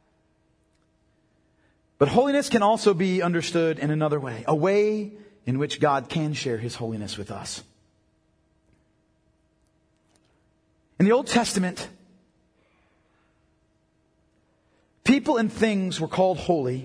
But holiness can also be understood in another way, a way in which God can share His holiness with us. In the Old Testament, people and things were called holy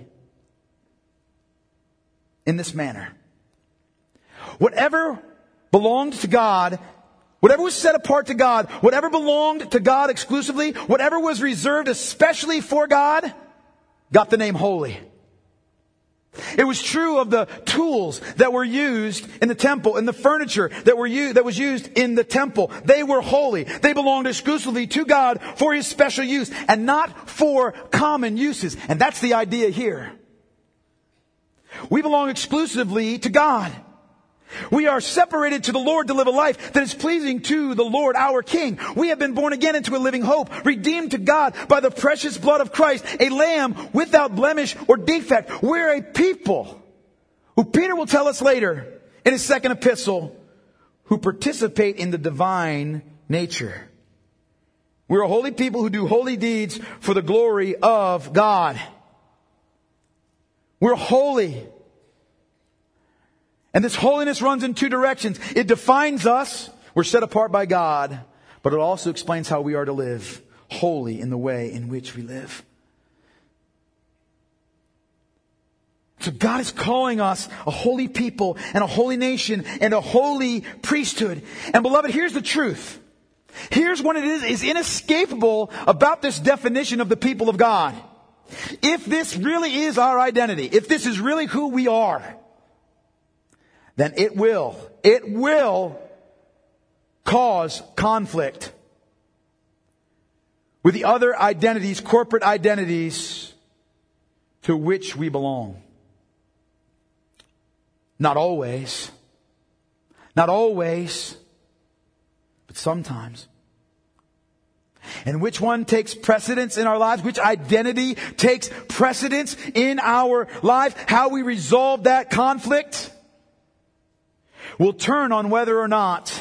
in this manner. Whatever belonged to God, whatever was set apart to God, whatever belonged to God exclusively, whatever was reserved especially for God, got the name holy. It was true of the tools that were used in the temple and the furniture that were used, that was used in the temple. They were holy. They belonged exclusively to God for His special use and not for common uses. And that's the idea here. We belong exclusively to God. We are separated to the Lord to live a life that is pleasing to the Lord our King. We have been born again into a living hope, redeemed to God by the precious blood of Christ, a lamb without blemish or defect. We're a people who Peter will tell us later in his second epistle, who participate in the divine nature. We're a holy people who do holy deeds for the glory of God. We're holy. And this holiness runs in two directions. It defines us. We're set apart by God. But it also explains how we are to live holy in the way in which we live. So God is calling us a holy people and a holy nation and a holy priesthood. And beloved, here's the truth. Here's what it is, is inescapable about this definition of the people of God. If this really is our identity, if this is really who we are, then it will, it will cause conflict with the other identities, corporate identities to which we belong. Not always. Not always. But sometimes. And which one takes precedence in our lives? Which identity takes precedence in our life? How we resolve that conflict will turn on whether or not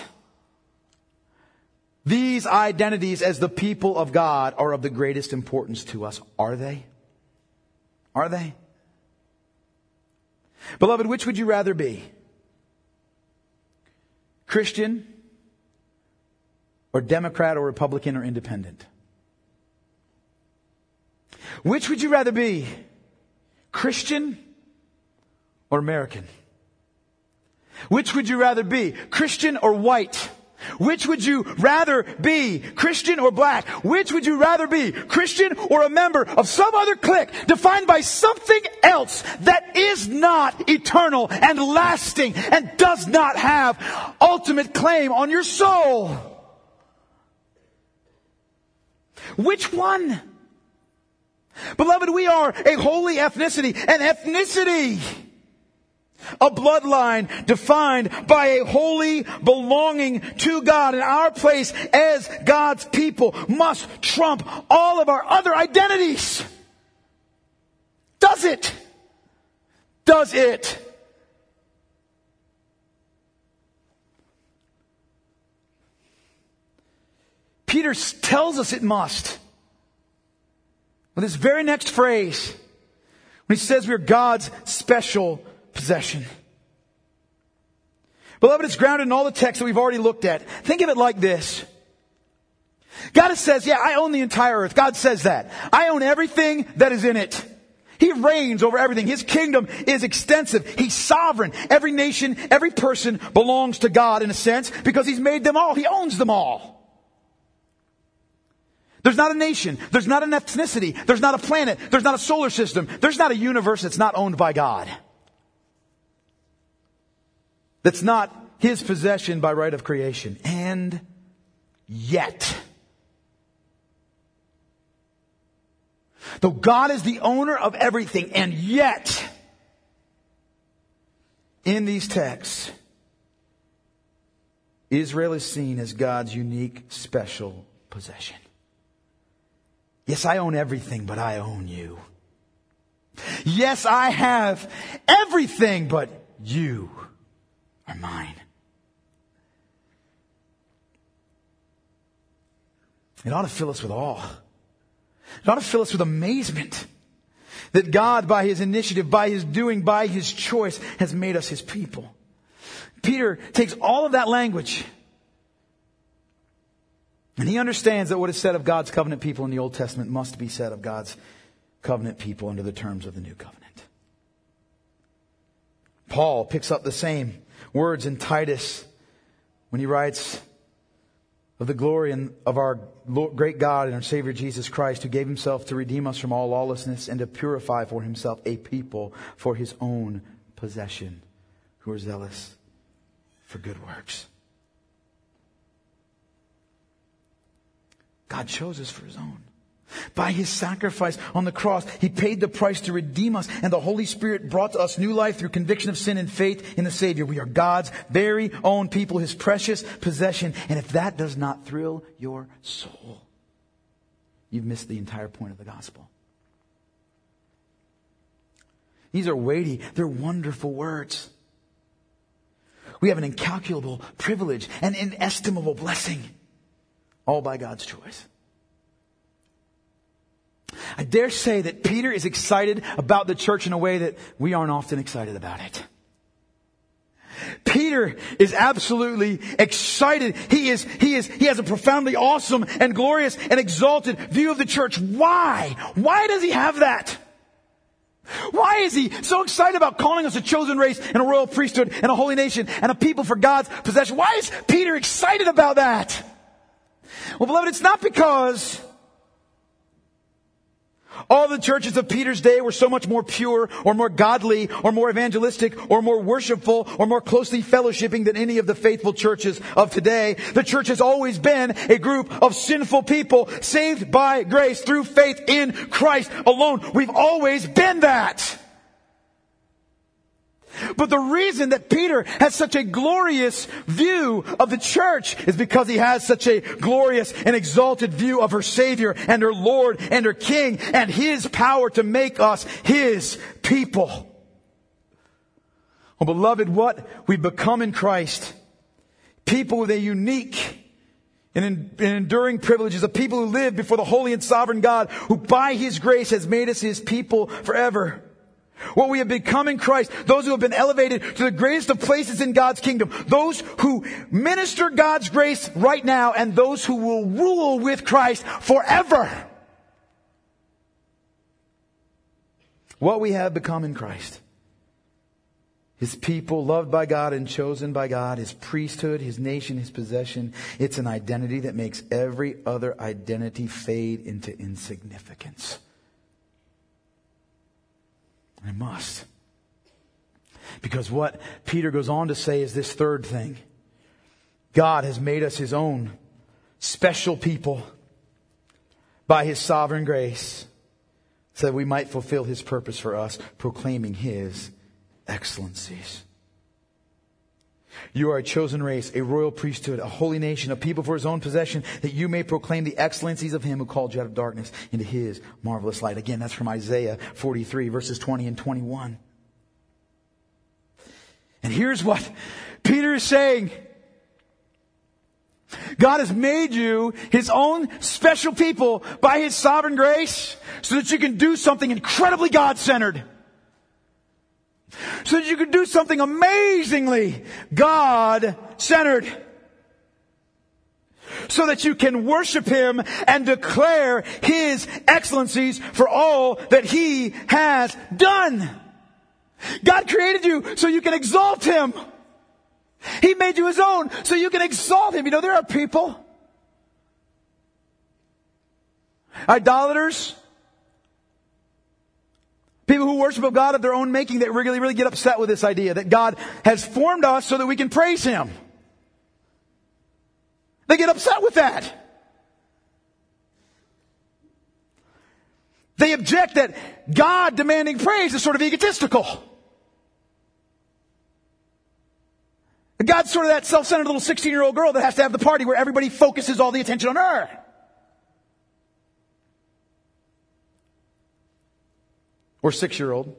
these identities as the people of God are of the greatest importance to us. Are they? Are they? Beloved, which would you rather be? Christian or Democrat or Republican or Independent? Which would you rather be? Christian or American? Which would you rather be? Christian or white? Which would you rather be? Christian or black? Which would you rather be? Christian or a member of some other clique defined by something else that is not eternal and lasting and does not have ultimate claim on your soul? Which one? Beloved, we are a holy ethnicity. An ethnicity, a bloodline defined by a holy belonging to God. And our place as God's people must trump all of our other identities. Does it? Does it? Peter tells us it must. With this very next phrase, when he says we're God's special possession. Beloved, it's grounded in all the texts that we've already looked at. Think of it like this. God says, yeah, I own the entire earth. God says that. I own everything that is in it. He reigns over everything. His kingdom is extensive. He's sovereign. Every nation, every person belongs to God in a sense because He's made them all. He owns them all. There's not a nation. There's not an ethnicity. There's not a planet. There's not a solar system. There's not a universe that's not owned by God. That's not His possession by right of creation. And yet, Though God is the owner of everything, and yet, in these texts, Israel is seen as God's unique, special possession. Yes, I own everything, but I own you. Yes, I have everything, but you are mine. It ought to fill us with awe. It ought to fill us with amazement that God, by His initiative, by His doing, by His choice, has made us His people. Peter takes all of that language and he understands that what is said of God's covenant people in the Old Testament must be said of God's covenant people under the terms of the new covenant. Paul picks up the same words in Titus when he writes of the glory of our great God and our Savior Jesus Christ, who gave Himself to redeem us from all lawlessness and to purify for Himself a people for His own possession, who are zealous for good works. God chose us for His own. By His sacrifice on the cross, He paid the price to redeem us, and the Holy Spirit brought to us new life through conviction of sin and faith in the Savior. We are God's very own people, His precious possession. And if that does not thrill your soul, you've missed the entire point of the gospel. These are weighty, they're wonderful words. We have an incalculable privilege, an inestimable blessing, all by God's choice. I dare say that Peter is excited about the church in a way that we aren't often excited about it. Peter is absolutely excited. He is, he is, he has a profoundly awesome and glorious and exalted view of the church. Why? Why does he have that? Why is he so excited about calling us a chosen race and a royal priesthood and a holy nation and a people for God's possession? Why is Peter excited about that? Well, beloved, it's not because all the churches of Peter's day were so much more pure or more godly or more evangelistic or more worshipful or more closely fellowshipping than any of the faithful churches of today. The church has always been a group of sinful people saved by grace through faith in Christ alone. We've always been that. But the reason that Peter has such a glorious view of the church is because he has such a glorious and exalted view of her Savior and her Lord and her King and His power to make us His people. Oh, beloved, what we become in Christ, people with a unique and enduring privileges, a people who live before the holy and sovereign God, who by His grace has made us His people forever. What we have become in Christ, those who have been elevated to the greatest of places in God's kingdom, those who minister God's grace right now, and those who will rule with Christ forever. What we have become in Christ, His people loved by God and chosen by God, His priesthood, His nation, His possession. It's an identity that makes every other identity fade into insignificance. I must. Because what Peter goes on to say is this third thing. God has made us His own special people by His sovereign grace, so that we might fulfill His purpose for us, proclaiming His excellencies. You are a chosen race, a royal priesthood, a holy nation, a people for His own possession, that you may proclaim the excellencies of Him who called you out of darkness into His marvelous light. Again, that's from Isaiah forty-three, verses twenty and twenty-one. And here's what Peter is saying. God has made you His own special people by His sovereign grace so that you can do something incredibly God-centered. So that you can do something amazingly God-centered. So that you can worship Him and declare His excellencies for all that He has done. God created you so you can exalt Him. He made you His own so you can exalt Him. You know, there are people, idolaters, people who worship a God of their own making, that really, really get upset with this idea that God has formed us so that we can praise Him. They get upset with that. They object that God demanding praise is sort of egotistical. God's sort of that self-centered little sixteen-year-old girl that has to have the party where everybody focuses all the attention on her. Or six-year-old.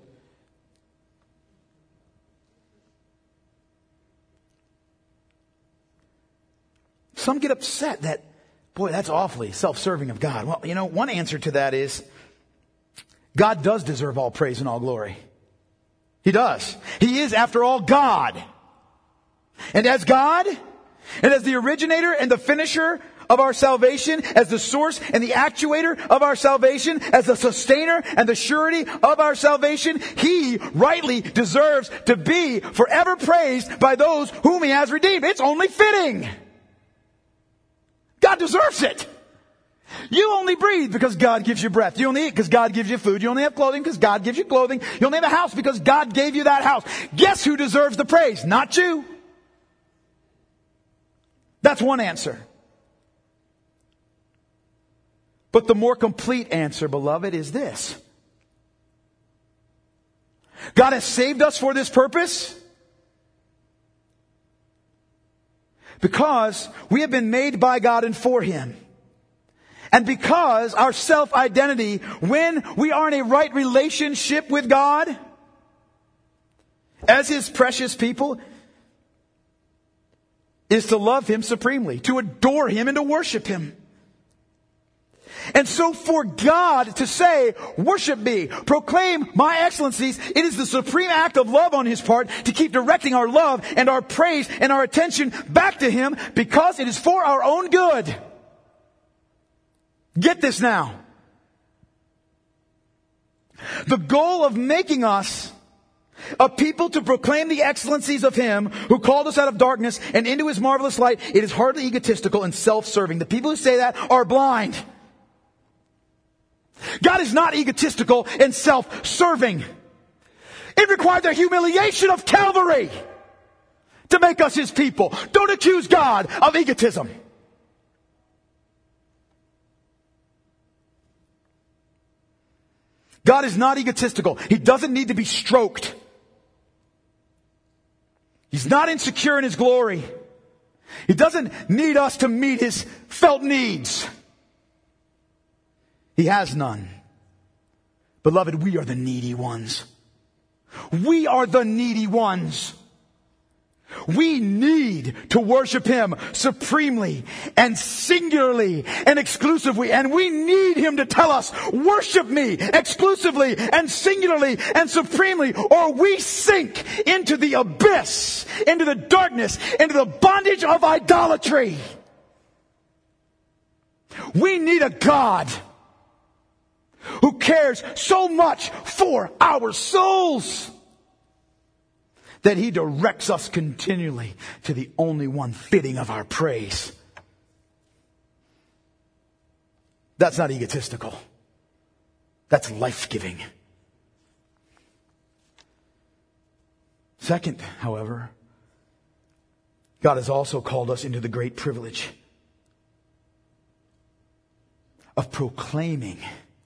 Some get upset that, boy, that's awfully self-serving of God. Well, you know, one answer to that is God does deserve all praise and all glory. He does. He is, after all, God. And as God, and as the originator and the finisher of our salvation, as the source and the actuator of our salvation, as the sustainer and the surety of our salvation, He rightly deserves to be forever praised by those whom He has redeemed. It's only fitting. God deserves it. You only breathe because God gives you breath. You only eat because God gives you food. You only have clothing because God gives you clothing. You only have a house because God gave you that house. Guess who deserves the praise? Not you. That's one answer. But the more complete answer, beloved, is this. God has saved us for this purpose because we have been made by God and for Him. And because our self-identity, when we are in a right relationship with God, as His precious people, is to love Him supremely, to adore Him and to worship Him. And so for God to say, worship me, proclaim my excellencies, it is the supreme act of love on His part to keep directing our love and our praise and our attention back to Him because it is for our own good. Get this now. The goal of making us a people to proclaim the excellencies of Him who called us out of darkness and into His marvelous light, it is hardly egotistical and self-serving. The people who say that are blind. God is not egotistical and self-serving. It required the humiliation of Calvary to make us His people. Don't accuse God of egotism. God is not egotistical. He doesn't need to be stroked. He's not insecure in His glory. He doesn't need us to meet His felt needs. He has none. Beloved, we are the needy ones. We are the needy ones. We need to worship Him supremely and singularly and exclusively. And we need Him to tell us, worship me exclusively and singularly and supremely, or we sink into the abyss, into the darkness, into the bondage of idolatry. We need a God who cares so much for our souls that He directs us continually to the only one fitting of our praise. That's not egotistical. That's life-giving. Second, however, God has also called us into the great privilege of proclaiming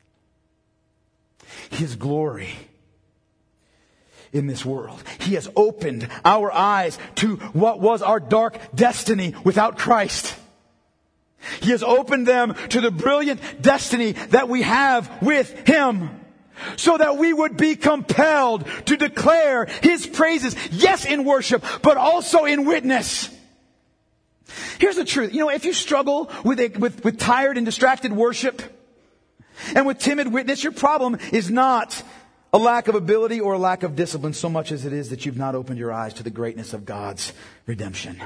His glory in this world. He has opened our eyes to what was our dark destiny without Christ. He has opened them to the brilliant destiny that we have with Him, so that we would be compelled to declare His praises, yes, in worship, but also in witness. Here's the truth. You know, if you struggle with, a, with, with tired and distracted worship and with timid witness, your problem is not a lack of ability or a lack of discipline so much as it is that you've not opened your eyes to the greatness of God's redemption.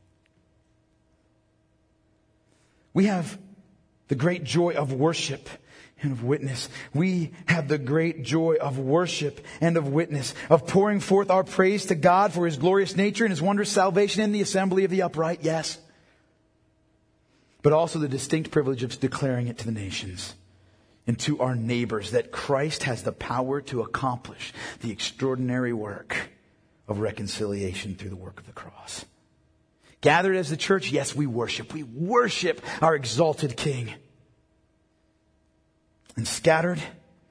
We have the great joy of worship and of witness. We have the great joy of worship and of witness, of pouring forth our praise to God for His glorious nature and His wondrous salvation in the assembly of the upright, yes. But also the distinct privilege of declaring it to the nations and to our neighbors that Christ has the power to accomplish the extraordinary work of reconciliation through the work of the cross. Gathered as the church, yes, we worship. We worship our exalted King. And scattered,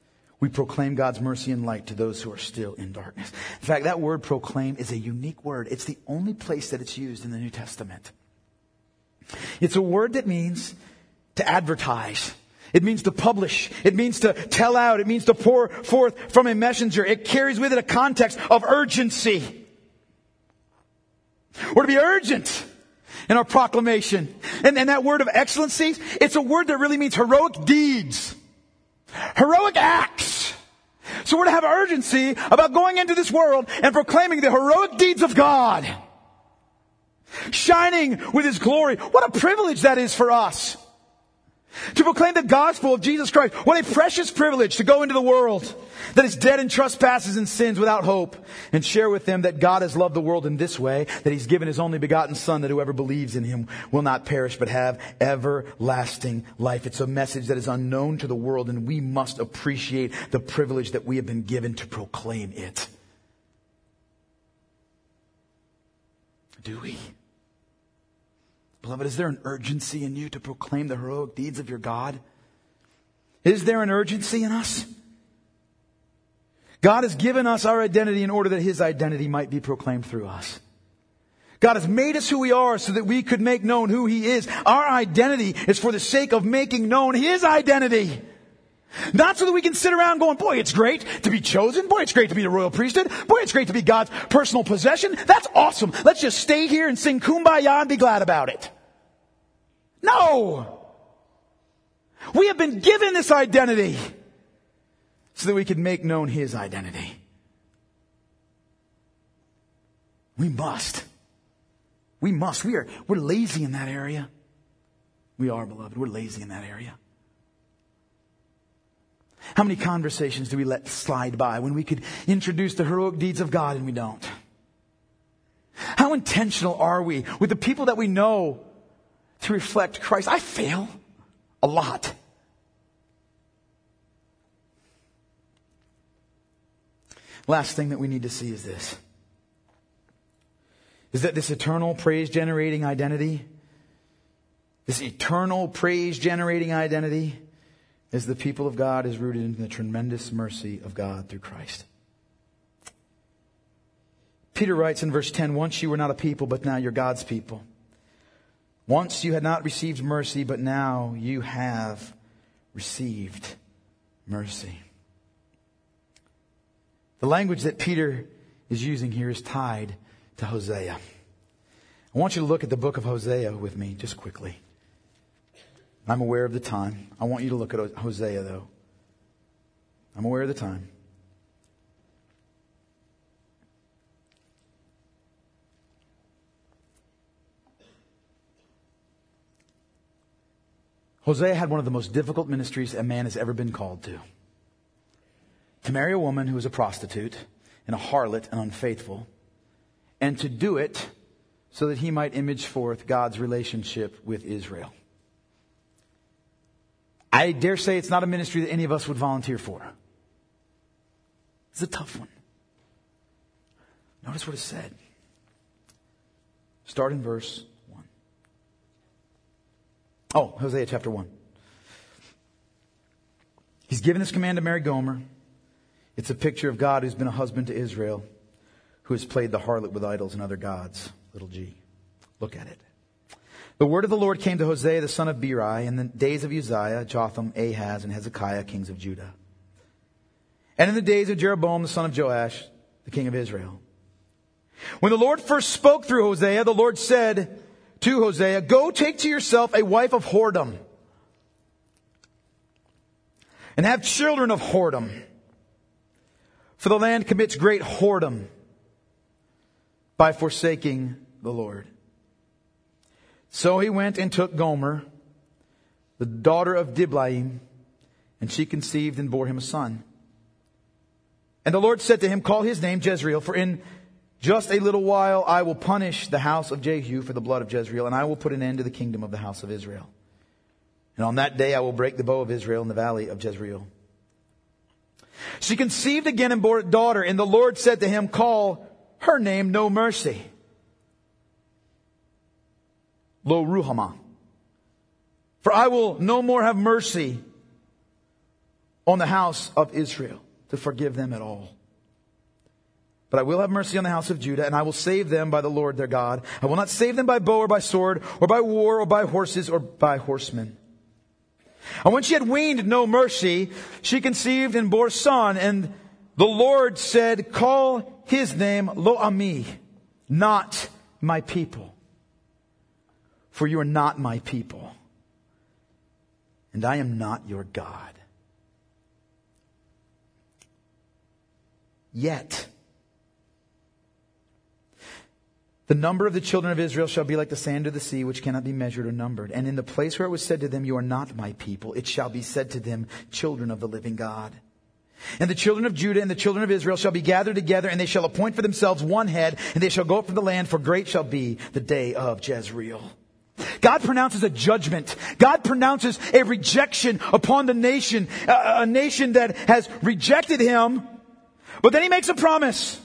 we proclaim God's mercy and light to those who are still in darkness. In fact, that word proclaim is a unique word. It's the only place that it's used in the New Testament. It's a word that means to advertise. It means to publish. It means to tell out. It means to pour forth from a messenger. It carries with it a context of urgency. We're to be urgent in our proclamation. And, and that word of excellency, it's a word that really means heroic deeds. Heroic acts. So we're to have urgency about going into this world and proclaiming the heroic deeds of God. Shining with His glory. What a privilege that is for us. To proclaim the gospel of Jesus Christ. What a precious privilege to go into the world that is dead in trespasses and sins without hope, and share with them that God has loved the world in this way, that He's given His only begotten Son, that whoever believes in Him will not perish but have everlasting life. It's a message that is unknown to the world, and we must appreciate the privilege that we have been given to proclaim it. Do we? Beloved, is there an urgency in you to proclaim the heroic deeds of your God? Is there an urgency in us? God has given us our identity in order that His identity might be proclaimed through us. God has made us who we are so that we could make known who He is. Our identity is for the sake of making known His identity. Not so that we can sit around going, boy, it's great to be chosen. Boy, it's great to be the royal priesthood. Boy, it's great to be God's personal possession. That's awesome. Let's just stay here and sing Kumbaya and be glad about it. No! We have been given this identity so that we can make known His identity. We must. We must. We are, we're lazy in that area. We are, beloved. We're lazy in that area. How many conversations do we let slide by when we could introduce the heroic deeds of God and we don't? How intentional are we with the people that we know to reflect Christ? I fail a lot. Last thing that we need to see is this. Is that this eternal praise-generating identity, this eternal praise-generating identity, as the people of God, is rooted in the tremendous mercy of God through Christ. Peter writes in verse ten, once you were not a people, but now you're God's people. Once you had not received mercy, but now you have received mercy. The language that Peter is using here is tied to Hosea. I want you to look at the book of Hosea with me just quickly. I'm aware of the time. I want you to look at Hosea, though. I'm aware of the time. Hosea had one of the most difficult ministries a man has ever been called to. To marry a woman who was a prostitute and a harlot and unfaithful, and to do it so that he might image forth God's relationship with Israel. I dare say it's not a ministry that any of us would volunteer for. It's a tough one. Notice what it said. Start in verse one. Oh, Hosea chapter one. He's given this command to marry Gomer. It's a picture of God who's been a husband to Israel, who has played the harlot with idols and other gods. Little g. Look at it. The word of the Lord came to Hosea, the son of Beeri, in the days of Uzziah, Jotham, Ahaz, and Hezekiah, kings of Judah. And in the days of Jeroboam, the son of Joash, the king of Israel. When the Lord first spoke through Hosea, the Lord said to Hosea, go take to yourself a wife of whoredom, and have children of whoredom. For the land commits great whoredom by forsaking the Lord. So he went and took Gomer, the daughter of Diblaim, and she conceived and bore him a son. And the Lord said to him, call his name Jezreel, for in just a little while I will punish the house of Jehu for the blood of Jezreel, and I will put an end to the kingdom of the house of Israel. And on that day I will break the bow of Israel in the valley of Jezreel. She conceived again and bore a daughter, and the Lord said to him, call her name No Mercy, Lo Ruhamah. For I will no more have mercy on the house of Israel to forgive them at all. But I will have mercy on the house of Judah, and I will save them by the Lord their God. I will not save them by bow or by sword or by war or by horses or by horsemen. And when she had weaned no mercy, she conceived and bore a son. And the Lord said, call his name Lo-Ami, not my people. For you are not my people, and I am not your God. Yet the number of the children of Israel shall be like the sand of the sea, which cannot be measured or numbered. And in the place where it was said to them, you are not my people, it shall be said to them, children of the living God. And the children of Judah and the children of Israel shall be gathered together, and they shall appoint for themselves one head, and they shall go up from the land, for great shall be the day of Jezreel. God pronounces a judgment. God pronounces a rejection upon the nation, a, a nation that has rejected Him. But then He makes a promise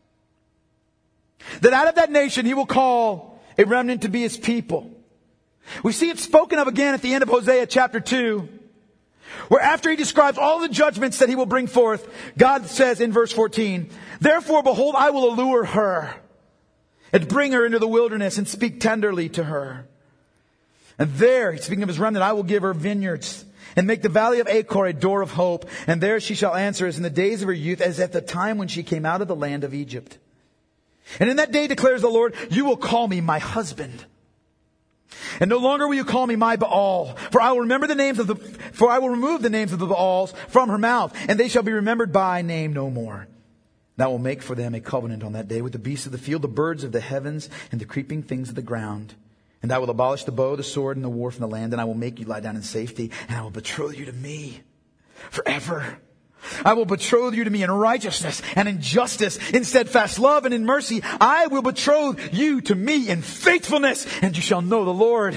that out of that nation He will call a remnant to be His people. We see it spoken of again at the end of Hosea chapter two, where after He describes all the judgments that He will bring forth, God says in verse fourteen, therefore, behold, I will allure her and bring her into the wilderness and speak tenderly to her. And there, speaking of His remnant, I will give her vineyards and make the valley of Achor a door of hope. And there she shall answer as in the days of her youth, as at the time when she came out of the land of Egypt. And in that day, declares the Lord, you will call me my husband. And no longer will you call me my Baal, for I will remember the names of the, for I will remove the names of the Baals from her mouth, and they shall be remembered by name no more. And I will make for them a covenant on that day with the beasts of the field, the birds of the heavens, and the creeping things of the ground. And I will abolish the bow, the sword, and the war from the land, and I will make you lie down in safety, and I will betroth you to me forever. I will betroth you to me in righteousness and in justice, in steadfast love and in mercy. I will betroth you to me in faithfulness, and you shall know the Lord.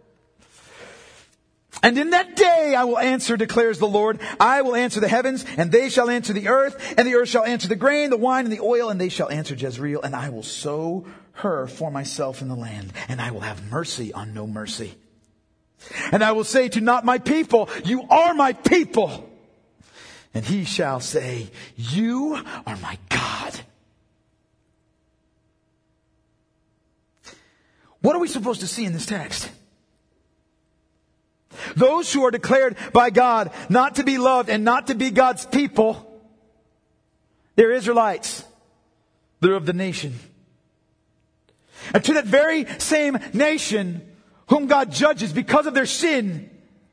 And in that day I will answer, declares the Lord. I will answer the heavens, and they shall answer the earth, and the earth shall answer the grain, the wine, and the oil, and they shall answer Jezreel, and I will sow her for myself in the land, and I will have mercy on no mercy. And I will say to not my people, you are my people. And he shall say, you are my God. What are we supposed to see in this text? Those who are declared by God not to be loved and not to be God's people, they're Israelites. They're of the nation. And to that very same nation whom God judges because of their sin,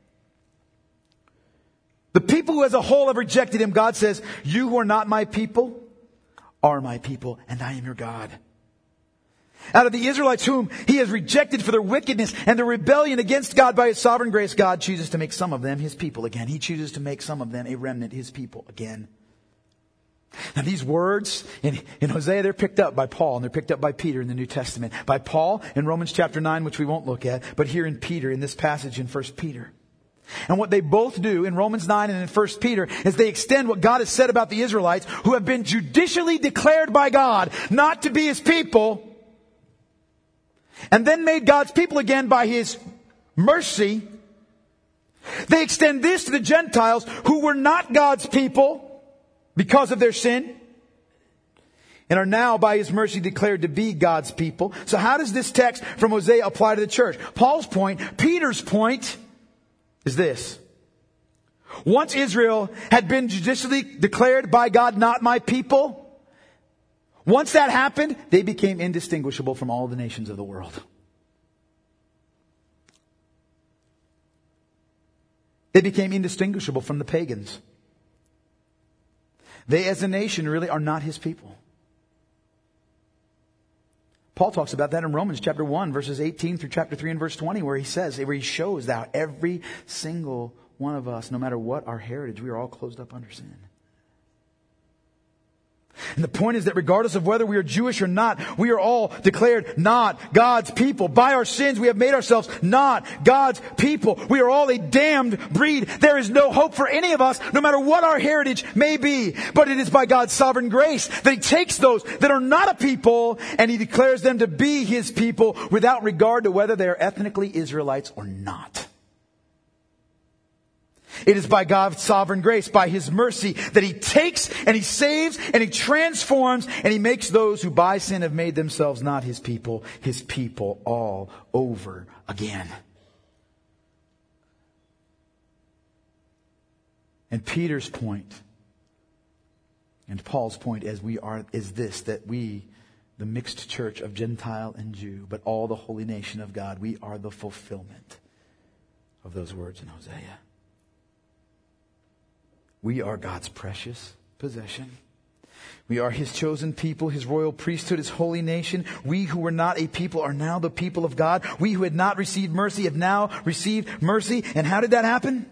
the people who as a whole have rejected Him, God says, you who are not my people are my people, and I am your God. Out of the Israelites whom He has rejected for their wickedness and their rebellion against God by His sovereign grace, God chooses to make some of them His people again. He chooses to make some of them a remnant, His people again. Now these words in, in Hosea, they're picked up by Paul and they're picked up by Peter in the New Testament. By Paul in Romans chapter nine, which we won't look at, but here in Peter, in this passage in First Peter. And what they both do in Romans nine and in First Peter is they extend what God has said about the Israelites who have been judicially declared by God not to be His people, and then made God's people again by His mercy. They extend this to the Gentiles who were not God's people because of their sin, and are now by His mercy declared to be God's people. So how does this text from Hosea apply to the church? Paul's point, Peter's point, is this. Once Israel had been judicially declared by God not my people, once that happened, they became indistinguishable from all the nations of the world. They became indistinguishable from the pagans. They as a nation really are not His people. Paul talks about that in Romans chapter one, verses eighteen through chapter three and verse twenty, where he says, where he shows that every single one of us, no matter what our heritage, we are all closed up under sin. And the point is that regardless of whether we are Jewish or not, we are all declared not God's people. By our sins, we have made ourselves not God's people. We are all a damned breed. There is no hope for any of us, no matter what our heritage may be. But it is by God's sovereign grace that He takes those that are not a people and He declares them to be His people without regard to whether they are ethnically Israelites or not. It is by God's sovereign grace, by His mercy, that He takes and He saves and He transforms and He makes those who by sin have made themselves not His people, His people all over again. And Peter's point and Paul's point as we are is this, that we, the mixed church of Gentile and Jew, but all the holy nation of God, we are the fulfillment of those words in Hosea. We are God's precious possession. We are His chosen people, His royal priesthood, His holy nation. We who were not a people are now the people of God. We who had not received mercy have now received mercy. And how did that happen?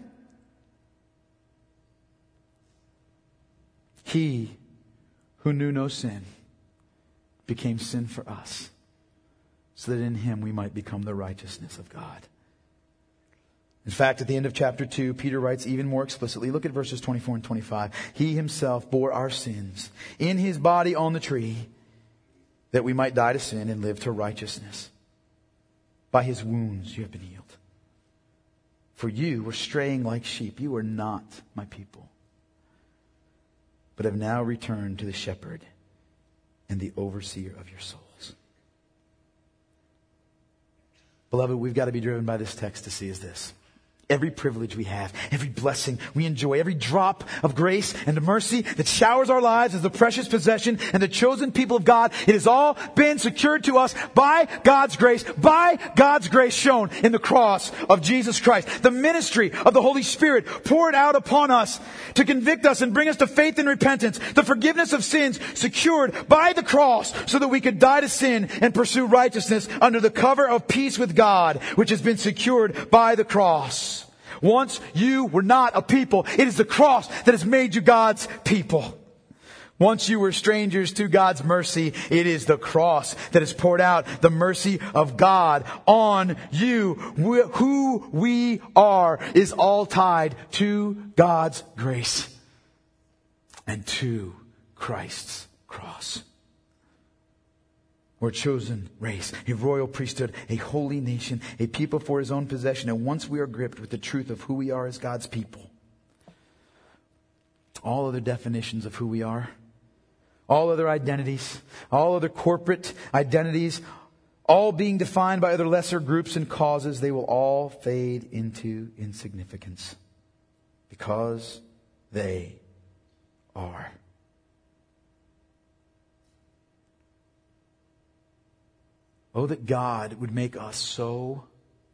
He who knew no sin became sin for us, so that in Him we might become the righteousness of God. In fact, at the end of chapter two, Peter writes even more explicitly. Look at verses twenty-four and twenty-five. He Himself bore our sins in His body on the tree, that we might die to sin and live to righteousness. By His wounds you have been healed. For you were straying like sheep. You were not my people, but have now returned to the shepherd and the overseer of your souls. Beloved, we've got to be driven by this text to see is this. Every privilege we have, every blessing we enjoy, every drop of grace and mercy that showers our lives as the precious possession and the chosen people of God, it has all been secured to us by God's grace, by God's grace shown in the cross of Jesus Christ. The ministry of the Holy Spirit poured out upon us to convict us and bring us to faith and repentance. The forgiveness of sins secured by the cross so that we could die to sin and pursue righteousness under the cover of peace with God, which has been secured by the cross. Once you were not a people, it is the cross that has made you God's people. Once you were strangers to God's mercy, it is the cross that has poured out the mercy of God on you. Who we are is all tied to God's grace and to Christ's cross. We're a chosen race, a royal priesthood, a holy nation, a people for His own possession. And once we are gripped with the truth of who we are as God's people, all other definitions of who we are, all other identities, all other corporate identities, all being defined by other lesser groups and causes, they will all fade into insignificance because they are. Oh, that God would make us so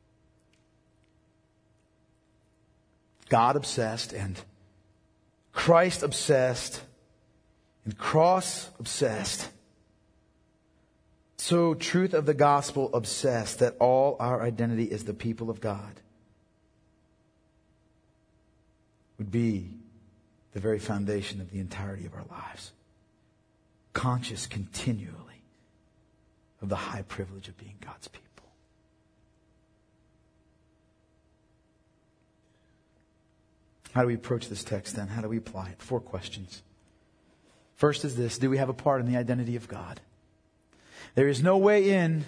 God-obsessed and Christ-obsessed and cross-obsessed, so truth of the gospel obsessed, that all our identity as the people of God would be the very foundation of the entirety of our lives. Conscious continually of the high privilege of being God's people. How do we approach this text then? How do we apply it? Four questions. First is this: do we have a part in the identity of God? There is no way in.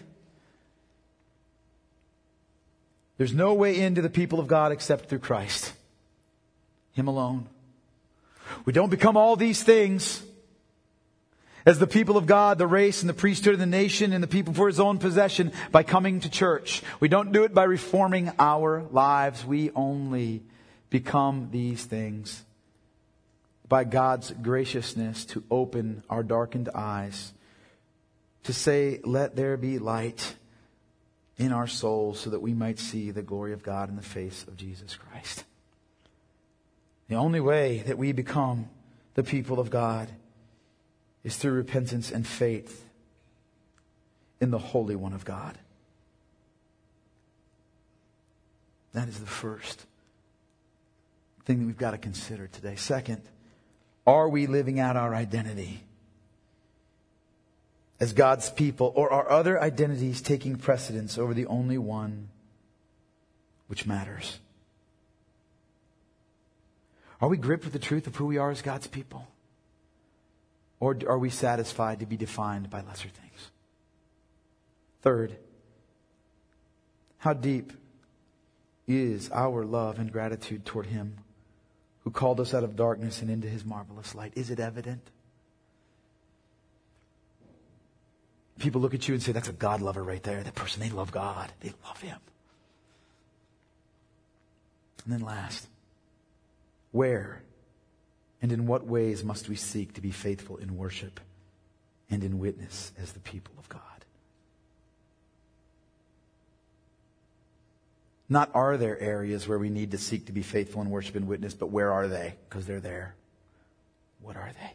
There's no way into the people of God except through Christ. Him alone. We don't become all these things as the people of God, the race and the priesthood of the nation and the people for His own possession by coming to church. We don't do it by reforming our lives. We only become these things by God's graciousness to open our darkened eyes, to say, let there be light in our souls so that we might see the glory of God in the face of Jesus Christ. The only way that we become the people of God is through repentance and faith in the Holy One of God. That is the first thing that we've got to consider today. Second, are we living out our identity as God's people, or are other identities taking precedence over the only one which matters? Are we gripped with the truth of who we are as God's people? Or are we satisfied to be defined by lesser things? Third, how deep is our love and gratitude toward Him who called us out of darkness and into his marvelous light. Is it evident? People look at you and say, that's a God lover right there. That person, they love God. They love him. And then last, where and in what ways must we seek to be faithful in worship and in witness as the people of God? Not are there areas where we need to seek to be faithful in worship and witness, but where are they? Because they're there. What are they?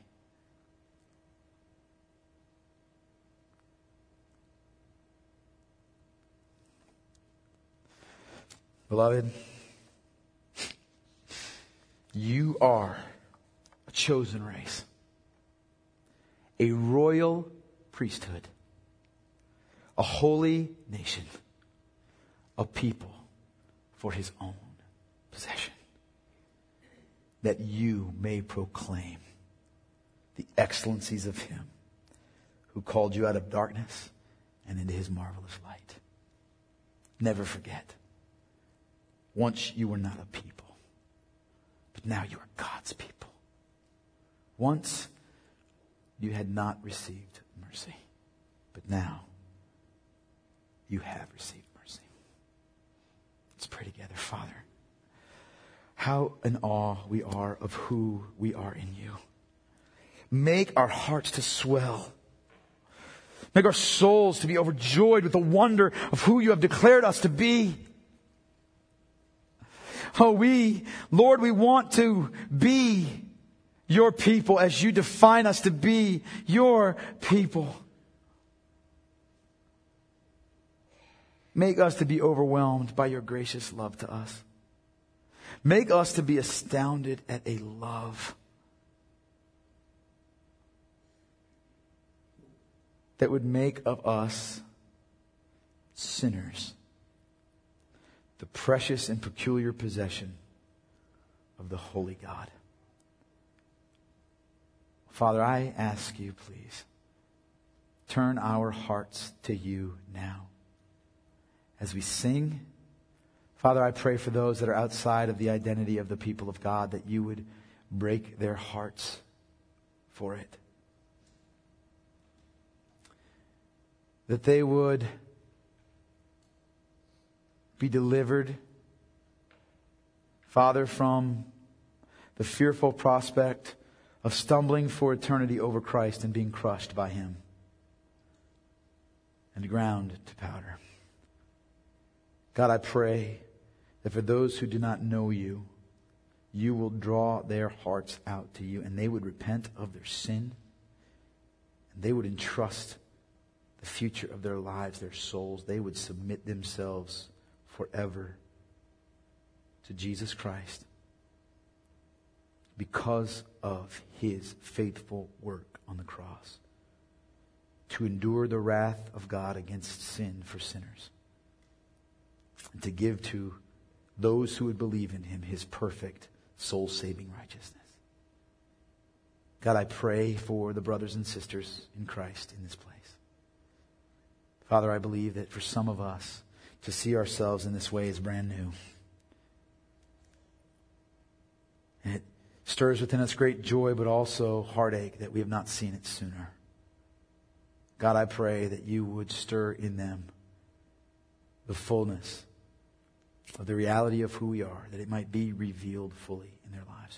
Beloved, you are a chosen race, a royal priesthood, a holy nation, a people for his own possession, that you may proclaim the excellencies of him who called you out of darkness and into his marvelous light. Never forget, once you were not a people, but now you are God's people. Once you had not received mercy, but now you have received mercy. Let's pray together. Father, how in awe we are of who we are in you. Make our hearts to swell. Make our souls to be overjoyed with the wonder of who you have declared us to be. Oh, we, Lord, we want to be your people as you define us to be your people. Make us to be overwhelmed by your gracious love to us. Make us to be astounded at a love that would make of us sinners the precious and peculiar possession of the holy God. Father, I ask you, please, turn our hearts to you now. As we sing, Father, I pray for those that are outside of the identity of the people of God, that you would break their hearts for it. That they would be delivered, Father, from the fearful prospect of stumbling for eternity over Christ and being crushed by him and ground to powder. God, I pray that for those who do not know you, you will draw their hearts out to you, and they would repent of their sin, and they would entrust the future of their lives, their souls. They would submit themselves forever to Jesus Christ because of his faithful work on the cross to endure the wrath of God against sin for sinners, and to give to those who would believe in him his perfect soul-saving righteousness. God, I pray for the brothers and sisters in Christ in this place. Father, I believe that for some of us, to see ourselves in this way is brand new. And it stirs within us great joy, but also heartache that we have not seen it sooner. God, I pray that you would stir in them the fullness of the reality of who we are, that it might be revealed fully in their lives.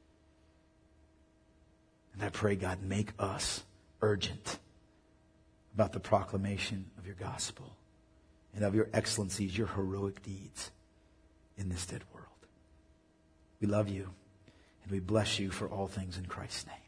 And I pray, God, make us urgent about the proclamation of your gospel and of your excellencies, your heroic deeds in this dead world. We love you, and we bless you for all things in Christ's name.